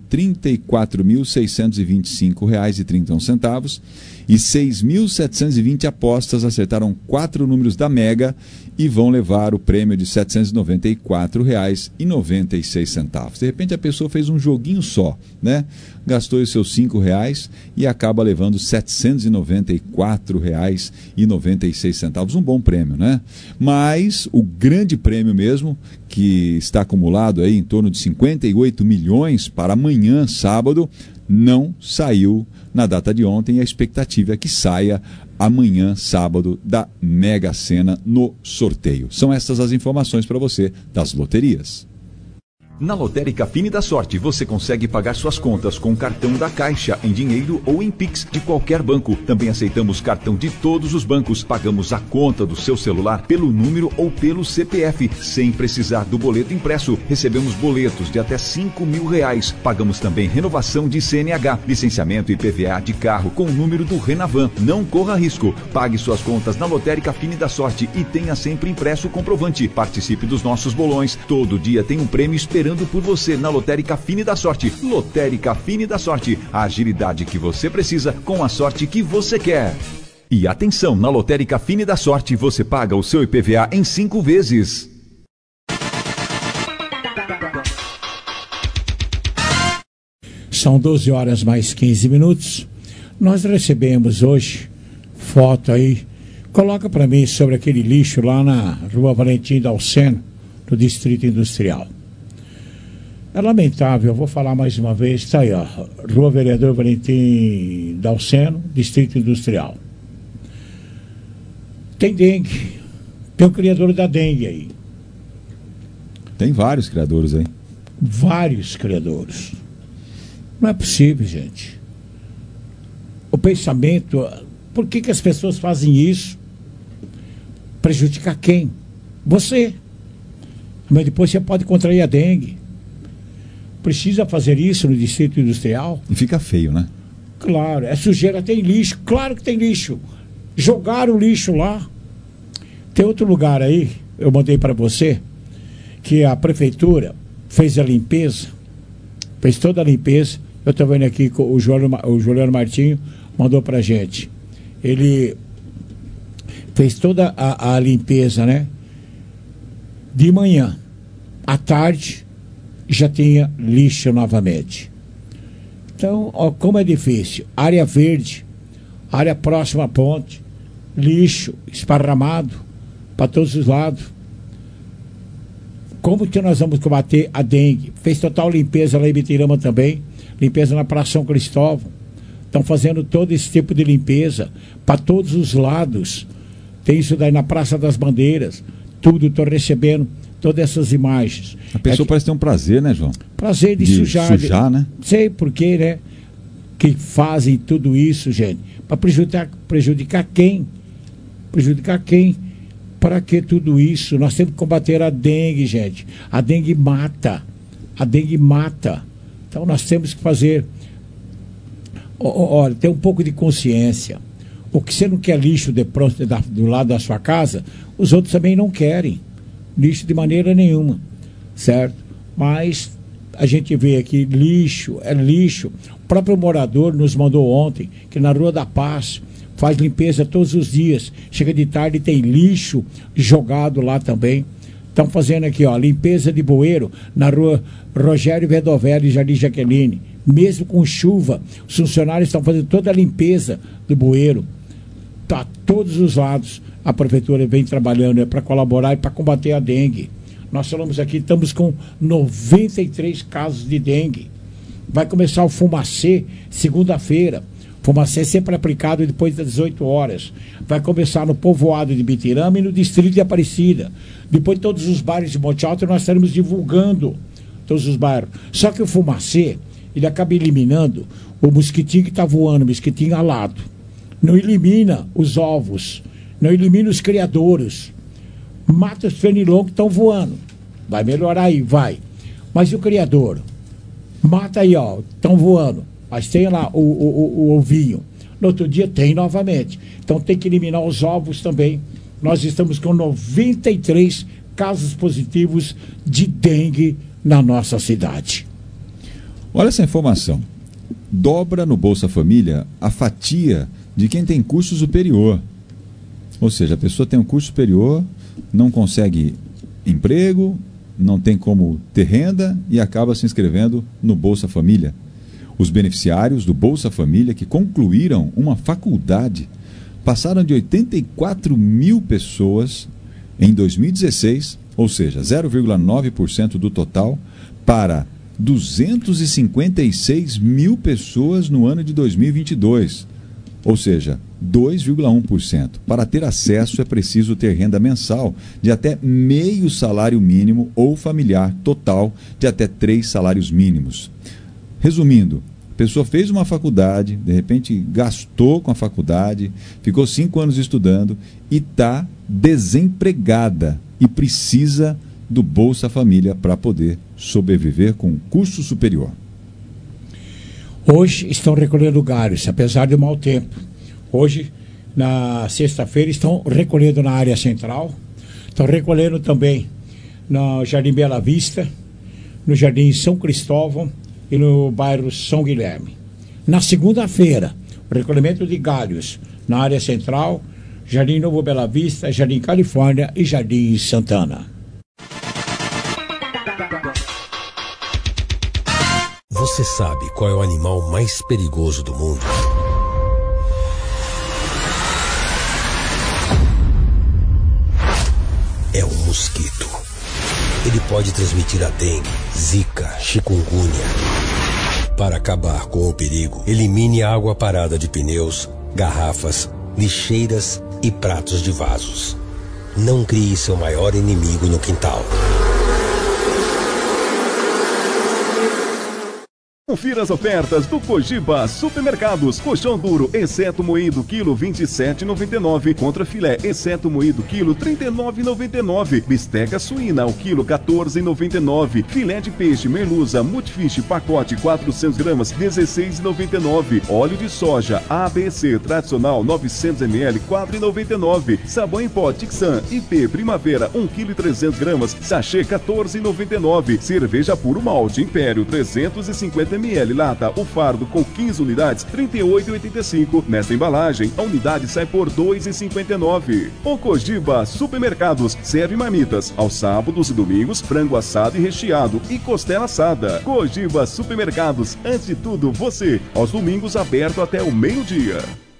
34.625,31 e 6.720 apostas acertaram 4 números da Mega e vão levar o prêmio de R$ 794,96. De repente a pessoa fez um joguinho só, né? Gastou os seus R$ 5 e acaba levando R$ 794,96. Um bom prêmio, né? Mas o grande prêmio mesmo, que está acumulado aí em torno de 58 milhões para amanhã, sábado, não saiu na data de ontem. A expectativa é que saia amanhã, sábado, da Mega Sena no sorteio. São essas as informações para você das loterias. Na Lotérica Fine da Sorte, você consegue pagar suas contas com o cartão da Caixa, em dinheiro ou em Pix de qualquer banco. Também aceitamos cartão de todos os bancos. Pagamos a conta do seu celular pelo número ou pelo CPF, sem precisar do boleto impresso. Recebemos boletos de até R$5.000. Pagamos também renovação de CNH, licenciamento e PVA de carro com o número do Renavan. Não corra risco. Pague suas contas na Lotérica Fine da Sorte e tenha sempre impresso o comprovante. Participe dos nossos bolões. Todo dia tem um prêmio esperando por você na Lotérica Fine da Sorte. Lotérica Fine da Sorte, a agilidade que você precisa com a sorte que você quer. E atenção, na Lotérica Fine da Sorte você paga o seu IPVA em 5 vezes. São 12 horas mais 15 minutos. Nós recebemos hoje foto aí. Coloca para mim sobre aquele lixo lá na Rua Valentim Dalceno, no Distrito Industrial. É lamentável, eu vou falar mais uma vez, está aí, ó, Rua Vereador Valentim Dalceno, Distrito Industrial. Tem dengue, tem o criador da dengue aí. Tem vários criadores aí. Vários criadores. Não é possível, gente. O pensamento, por que as pessoas fazem isso? Prejudicar quem? Você. Mas depois você pode contrair a dengue. Precisa fazer isso no Distrito Industrial? E fica feio, né? Claro, é sujeira, tem lixo. Claro que tem lixo. Jogaram o lixo lá. Tem outro lugar aí, eu mandei para você, que a prefeitura fez a limpeza, fez toda a limpeza. Eu estou vendo aqui que o Juliano Martinho mandou para a gente. Ele fez toda a limpeza, né? De manhã. À tarde já tinha lixo novamente. Então, ó, como é difícil. Área verde, área próxima à ponte, lixo esparramado para todos os lados. Como que nós vamos combater a dengue? Fez total limpeza lá em Bitirama também, limpeza na Praça São Cristóvão. Estão fazendo todo esse tipo de limpeza para todos os lados. Tem isso daí na Praça das Bandeiras, tudo, estou recebendo todas essas imagens. A pessoa parece ter um prazer, né, João? Prazer de sujar. Sujar, né? Sei por quê, né? Que fazem tudo isso, gente. Para prejudicar quem? Prejudicar quem? Para que tudo isso? Nós temos que combater a dengue, gente. A dengue mata. A dengue mata. Então nós temos que fazer... Olha, ter um pouco de consciência. O que você não quer lixo do lado da sua casa, os outros também não querem. Lixo de maneira nenhuma, certo? Mas a gente vê aqui, lixo, é lixo. O próprio morador nos mandou ontem que na Rua da Paz faz limpeza todos os dias. Chega de tarde e tem lixo jogado lá também. Estão fazendo aqui, ó, limpeza de bueiro na Rua Rogério Vedovelli e Jardim Jaqueline. Mesmo com chuva, os funcionários estão fazendo toda a limpeza do bueiro. Tá todos os lados. A prefeitura vem trabalhando para colaborar e para combater a dengue. Nós falamos aqui, estamos com 93 casos de dengue. Vai começar o Fumacê segunda-feira. Fumacê sempre aplicado depois das 18 horas. Vai começar no povoado de Bitirama e no distrito de Aparecida. Depois todos os bairros de Monte Alto nós estaremos divulgando todos os bairros. Só que o Fumacê, ele acaba eliminando o mosquitinho que está voando, o mosquitinho alado. Não elimina os ovos. Não elimina os criadouros. Mata os pernilongos que estão voando. Vai melhorar aí, vai. Mas e o criador? Mata aí, ó, estão voando. Mas tem lá o ovinho. No outro dia tem novamente. Então tem que eliminar os ovos também. Nós estamos com 93 casos positivos de dengue na nossa cidade. Olha essa informação. Dobra no Bolsa Família a fatia de quem tem curso superior. Ou seja, a pessoa tem um curso superior, não consegue emprego, não tem como ter renda e acaba se inscrevendo no Bolsa Família. Os beneficiários do Bolsa Família que concluíram uma faculdade passaram de 84 mil pessoas em 2016, ou seja, 0,9% do total, para 256 mil pessoas no ano de 2022, ou seja, 2,1%. Para ter acesso é preciso ter renda mensal de até meio salário mínimo ou familiar total de até 3 salários mínimos. Resumindo, a pessoa fez uma faculdade, de repente gastou com a faculdade, ficou 5 anos estudando e está desempregada e precisa do Bolsa Família para poder sobreviver com curso superior. Hoje estão recolhendo galhos, apesar do mau tempo. Hoje, na sexta-feira, estão recolhendo na área central, estão recolhendo também no Jardim Bela Vista, no Jardim São Cristóvão e no bairro São Guilherme. Na segunda-feira, o recolhimento de galhos na área central, Jardim Novo Bela Vista, Jardim Califórnia e Jardim Santana. Você sabe qual é o animal mais perigoso do mundo? É o mosquito. Ele pode transmitir a dengue, zika, chikungunya. Para acabar com o perigo, elimine a água parada de pneus, garrafas, lixeiras e pratos de vasos. Não crie seu maior inimigo no quintal. Confira as ofertas do Cogiba Supermercados. Colchão duro, exceto moído, quilo 27,99. Contra filé, exceto moído, quilo 39,99. Bisteca suína, o quilo 14,99. Filé de peixe merluza, multifish, pacote 400 gramas, 16,99. Óleo de soja ABC tradicional 900 ml, 4,99. Sabão em pó Tixan IP Primavera, 1 kg 300 gramas, sachê 14,99. Cerveja puro malte Império 350 ml lata, o fardo com 15 unidades, R$ 38,85. Nesta embalagem, a unidade sai por R$ 2,59. O Cogiba Supermercados serve marmitas aos sábados e domingos, frango assado e recheado e costela assada. Cogiba Supermercados, antes de tudo, você. Aos domingos, aberto até o meio-dia.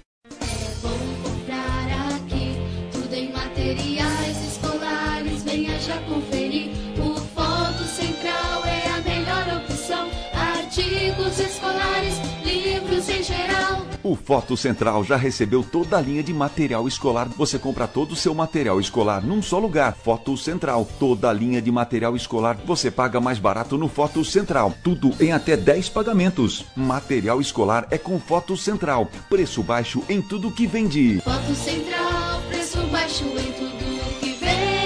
O Foto Central já recebeu toda a linha de material escolar. Você compra todo o seu material escolar num só lugar. Foto Central. Toda a linha de material escolar você paga mais barato no Foto Central. Tudo em até 10 pagamentos. Material escolar é com Foto Central. Preço baixo em tudo que vende. Foto Central, preço baixo em tudo que vende.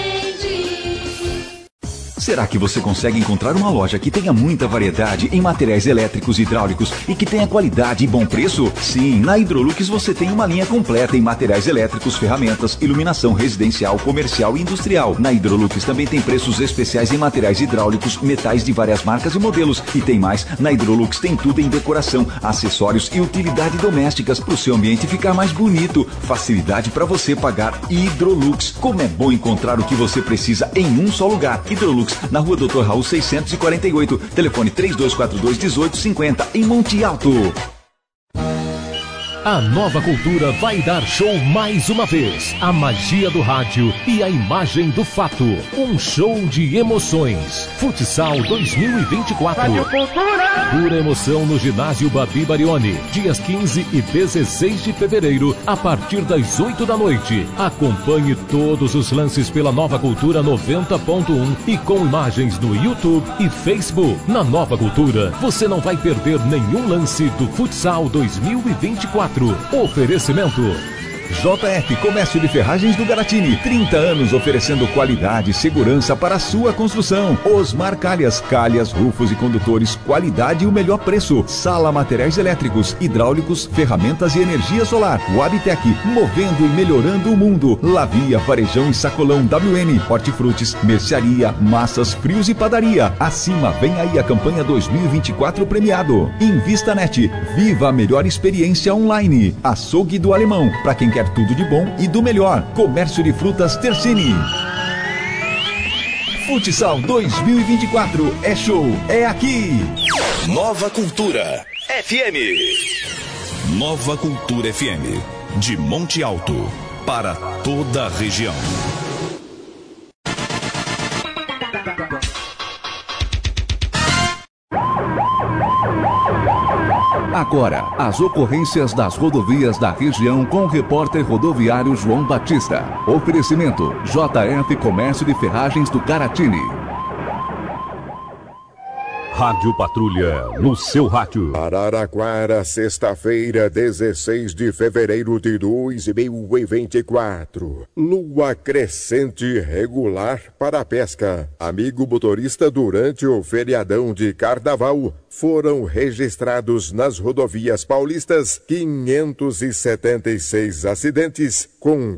Será que você consegue encontrar uma loja que tenha muita variedade em materiais elétricos e hidráulicos e que tenha qualidade e bom preço? Sim, na Hidrolux você tem uma linha completa em materiais elétricos, ferramentas, iluminação residencial, comercial e industrial. Na Hidrolux também tem preços especiais em materiais hidráulicos, metais de várias marcas e modelos. E tem mais, na Hidrolux tem tudo em decoração, acessórios e utilidade domésticas para o seu ambiente ficar mais bonito. Facilidade para você pagar Hidrolux. Como é bom encontrar o que você precisa em um só lugar. Hidrolux, na Rua Dr. Raul 648, telefone 3242-1850, em Monte Alto. A Nova Cultura vai dar show mais uma vez. A magia do rádio e a imagem do fato. Um show de emoções. Futsal 2024. Rádio Cultura. Pura emoção no ginásio Babi Barioni. Dias 15 e 16 de fevereiro, a partir das 8 da noite. Acompanhe todos os lances pela Nova Cultura 90.1 e com imagens no YouTube e Facebook. Na Nova Cultura, você não vai perder nenhum lance do Futsal 2024. Oferecimento JF Comércio de Ferragens do Garatini, 30 anos oferecendo qualidade e segurança para a sua construção. Osmar Calhas, calhas, rufos e condutores, qualidade e o melhor preço. Sala Materiais Elétricos, Hidráulicos, Ferramentas e Energia Solar. Wabtec, movendo e melhorando o mundo. Lavia, Varejão e Sacolão WN, Hortifrutis, Mercearia, Massas, Frios e Padaria. Acima, vem aí a campanha 2024 premiado. InvistaNet, viva a melhor experiência online. Açougue do Alemão, para quem quer tudo de bom e do melhor. Comércio de Frutas Tercini. Futsal 2024 é show, é aqui. Nova Cultura FM. Nova Cultura FM, de Monte Alto, para toda a região. Agora, as ocorrências das rodovias da região com o repórter rodoviário João Batista. Oferecimento: JF Comércio de Ferragens do Garatini. Rádio Patrulha, no seu rádio. Araraquara, sexta-feira, 16 de fevereiro de 2024. Lua crescente regular para a pesca. Amigo motorista, durante o feriadão de Carnaval, foram registrados nas rodovias paulistas 576 acidentes, com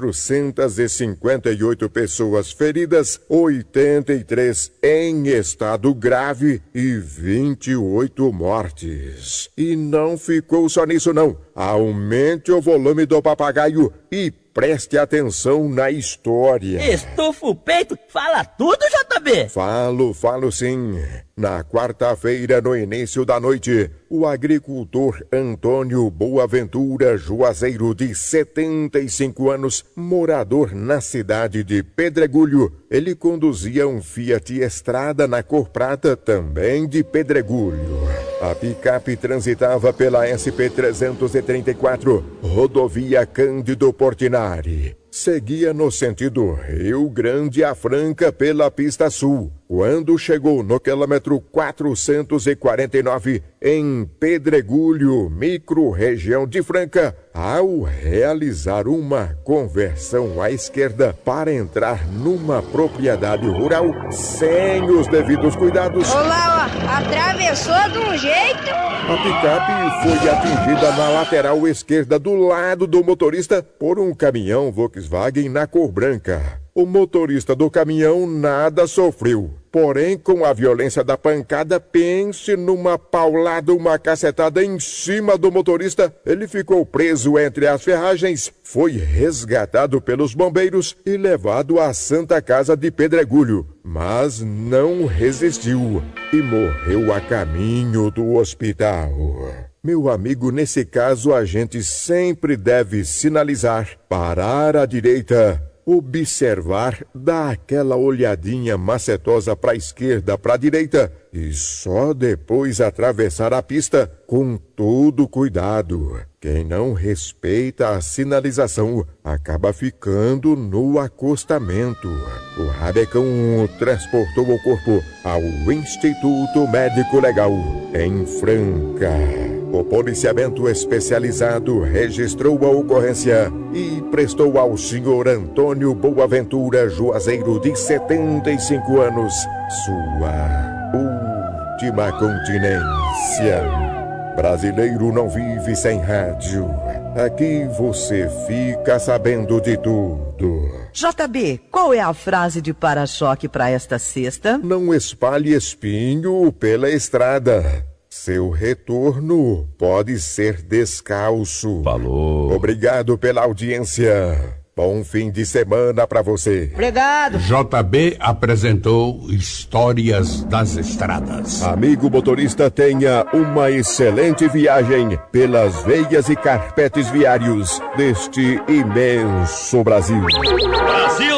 458 pessoas feridas, 83 em estado grave e 28 mortes. E não ficou só nisso não. Aumente o volume do papagaio e preste atenção na história. Estufa o peito, fala tudo, JB? Falo sim. Na quarta-feira, no início da noite, o agricultor Antônio Boaventura Juazeiro, de 75 anos, morador na cidade de Pedregulho, ele conduzia um Fiat Estrada na cor prata, também de Pedregulho. A picape transitava pela SP-334, rodovia Cândido Portinari. Seguia no sentido Rio Grande a Franca pela pista sul. Quando chegou no quilômetro 449, em Pedregulho, micro-região de Franca, ao realizar uma conversão à esquerda para entrar numa propriedade rural sem os devidos cuidados... Olá, atravessou de um jeito... A picape foi atingida na lateral esquerda do lado do motorista por um caminhão Volkswagen na cor branca. O motorista do caminhão nada sofreu. Porém, com a violência da pancada, pense numa paulada, uma cacetada em cima do motorista. Ele ficou preso entre as ferragens, foi resgatado pelos bombeiros e levado à Santa Casa de Pedregulho. Mas não resistiu e morreu a caminho do hospital. Meu amigo, nesse caso a gente sempre deve sinalizar, parar à direita, observar, dar aquela olhadinha macetosa para a esquerda, para a direita e só depois atravessar a pista com todo cuidado. Quem não respeita a sinalização acaba ficando no acostamento. O Rabecão transportou o corpo ao Instituto Médico Legal em Franca. O policiamento especializado registrou a ocorrência e prestou ao senhor Antônio Boaventura Juazeiro, de 75 anos, sua última continência. Brasileiro não vive sem rádio. Aqui você fica sabendo de tudo. JB, qual é a frase de para-choque para esta sexta? Não espalhe espinho pela estrada. Seu retorno pode ser descalço. Falou. Obrigado pela audiência. Bom fim de semana para você. Obrigado. JB apresentou Histórias das Estradas. Amigo motorista, tenha uma excelente viagem pelas veias e carpetes viários deste imenso Brasil. Brasil!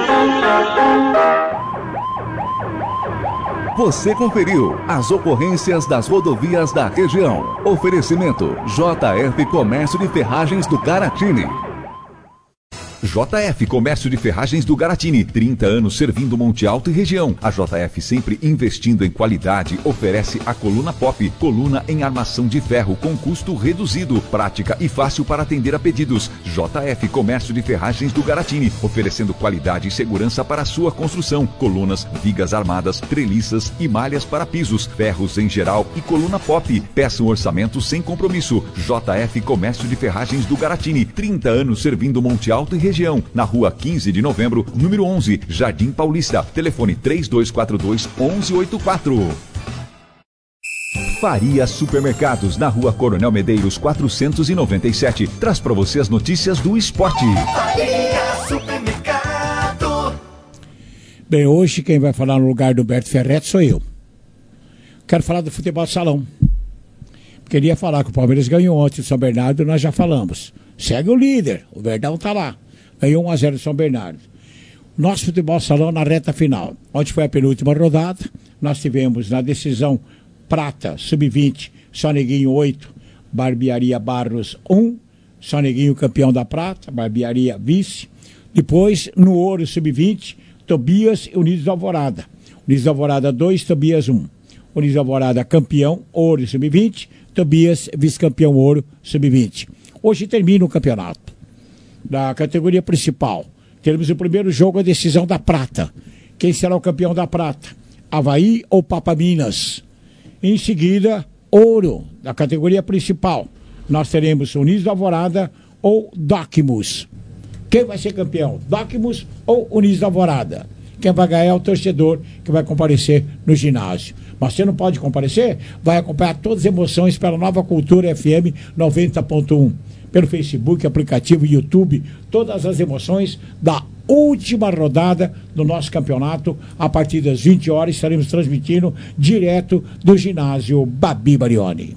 Você conferiu as ocorrências das rodovias da região. Oferecimento: JF Comércio de Ferragens do Garatini. JF Comércio de Ferragens do Garatini, 30 anos servindo Monte Alto e região. A JF, sempre investindo em qualidade, oferece a coluna Pop, coluna em armação de ferro com custo reduzido, prática e fácil para atender a pedidos. JF Comércio de Ferragens do Garatini, oferecendo qualidade e segurança para a sua construção. Colunas, vigas armadas, treliças e malhas para pisos, ferros em geral e coluna Pop. Peça um orçamento sem compromisso. JF Comércio de Ferragens do Garatini, 30 anos servindo Monte Alto e região. Na rua 15 de novembro, número 11, Jardim Paulista. Telefone 3242-1184. Faria Supermercados, na rua Coronel Medeiros 497. Traz para você as notícias do esporte. Faria Supermercado. Bem, hoje quem vai falar no lugar do Berto Ferretti sou eu. Quero falar do futebol salão. Queria falar que o Palmeiras ganhou ontem o São Bernardo, nós já falamos. Segue o líder, o Verdão tá lá. Ganhou 1-0 do São Bernardo. Nosso futebol salão na reta final. Ontem foi a penúltima rodada. Nós tivemos na decisão prata, sub-20, Soneguinho 8, Barbearia Barros 1. Soneguinho campeão da prata, Barbearia vice. Depois, no ouro sub-20, Tobias e Unidos da Alvorada. Unidos da Alvorada 2, Tobias 1. Unidos da Alvorada campeão, ouro sub-20. Tobias, vice-campeão ouro, sub-20. Hoje termina o campeonato da categoria principal. Teremos o primeiro jogo, a decisão da prata. Quem será o campeão da prata? Avaí ou Papa Minas? Em seguida, ouro, da categoria principal. Nós teremos Unidos da Alvorada ou Docmus. Quem vai ser campeão? Docmus ou Unidos da Alvorada? Quem vai ganhar é o torcedor que vai comparecer no ginásio. Mas você não pode comparecer? Vai acompanhar todas as emoções pela Nova Cultura FM 90.1. Pelo Facebook, aplicativo, YouTube, todas as emoções da última rodada do nosso campeonato. A partir das 20 horas estaremos transmitindo direto do ginásio Babi Barioni.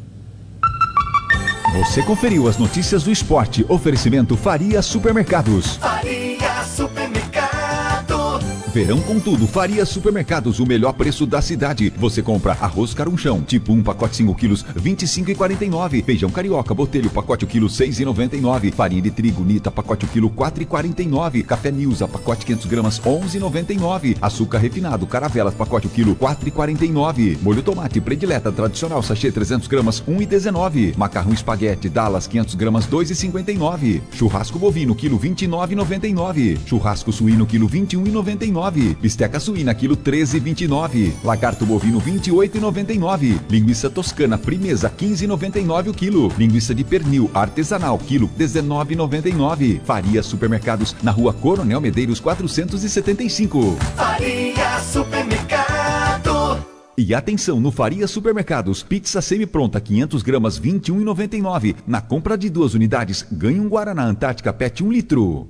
Você conferiu as notícias do esporte. Oferecimento Faria Supermercados. Faria Supermercado. Verão com tudo, Faria Supermercados, o melhor preço da cidade. Você compra arroz carunchão, tipo 1 pacote 5 quilos, R$ 25,49. Feijão carioca, botelho, pacote 1 quilo, R$ 6,99. Farinha de trigo, Nita, pacote 1 quilo, R$ 4,49. Café Nilza, pacote 500 gramas, R$ 11,99. Açúcar refinado, Caravelas, pacote 1 quilo, R$ 4,49. Molho tomate, predileta, tradicional, sachê 300 gramas, R$ 1,19. Macarrão espaguete, Dallas, 500 gramas, R$ 2,59. Churrasco bovino, quilo, R$ 29,99. Churrasco suíno, quilo, R$ 21,99. Bisteca suína, quilo 13,29. Lagarto bovino, 28,99. Linguiça toscana Primeza, 15,99 o quilo. Linguiça de pernil artesanal, quilo 19,99. Faria Supermercados, na rua Coronel Medeiros 475. Faria Supermercado. E atenção, no Faria Supermercados, pizza semi-pronta 500 gramas, R$ 21,99. Na compra de 2 unidades, ganhe um Guaraná Antártica PET 1 litro.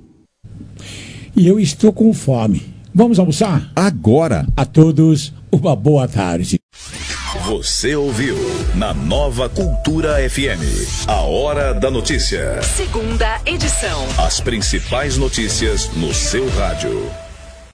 E eu estou com fome. Vamos almoçar? Agora! A todos, uma boa tarde. Você ouviu na Nova Cultura FM, a Hora da Notícia. Segunda edição. As principais notícias no seu rádio.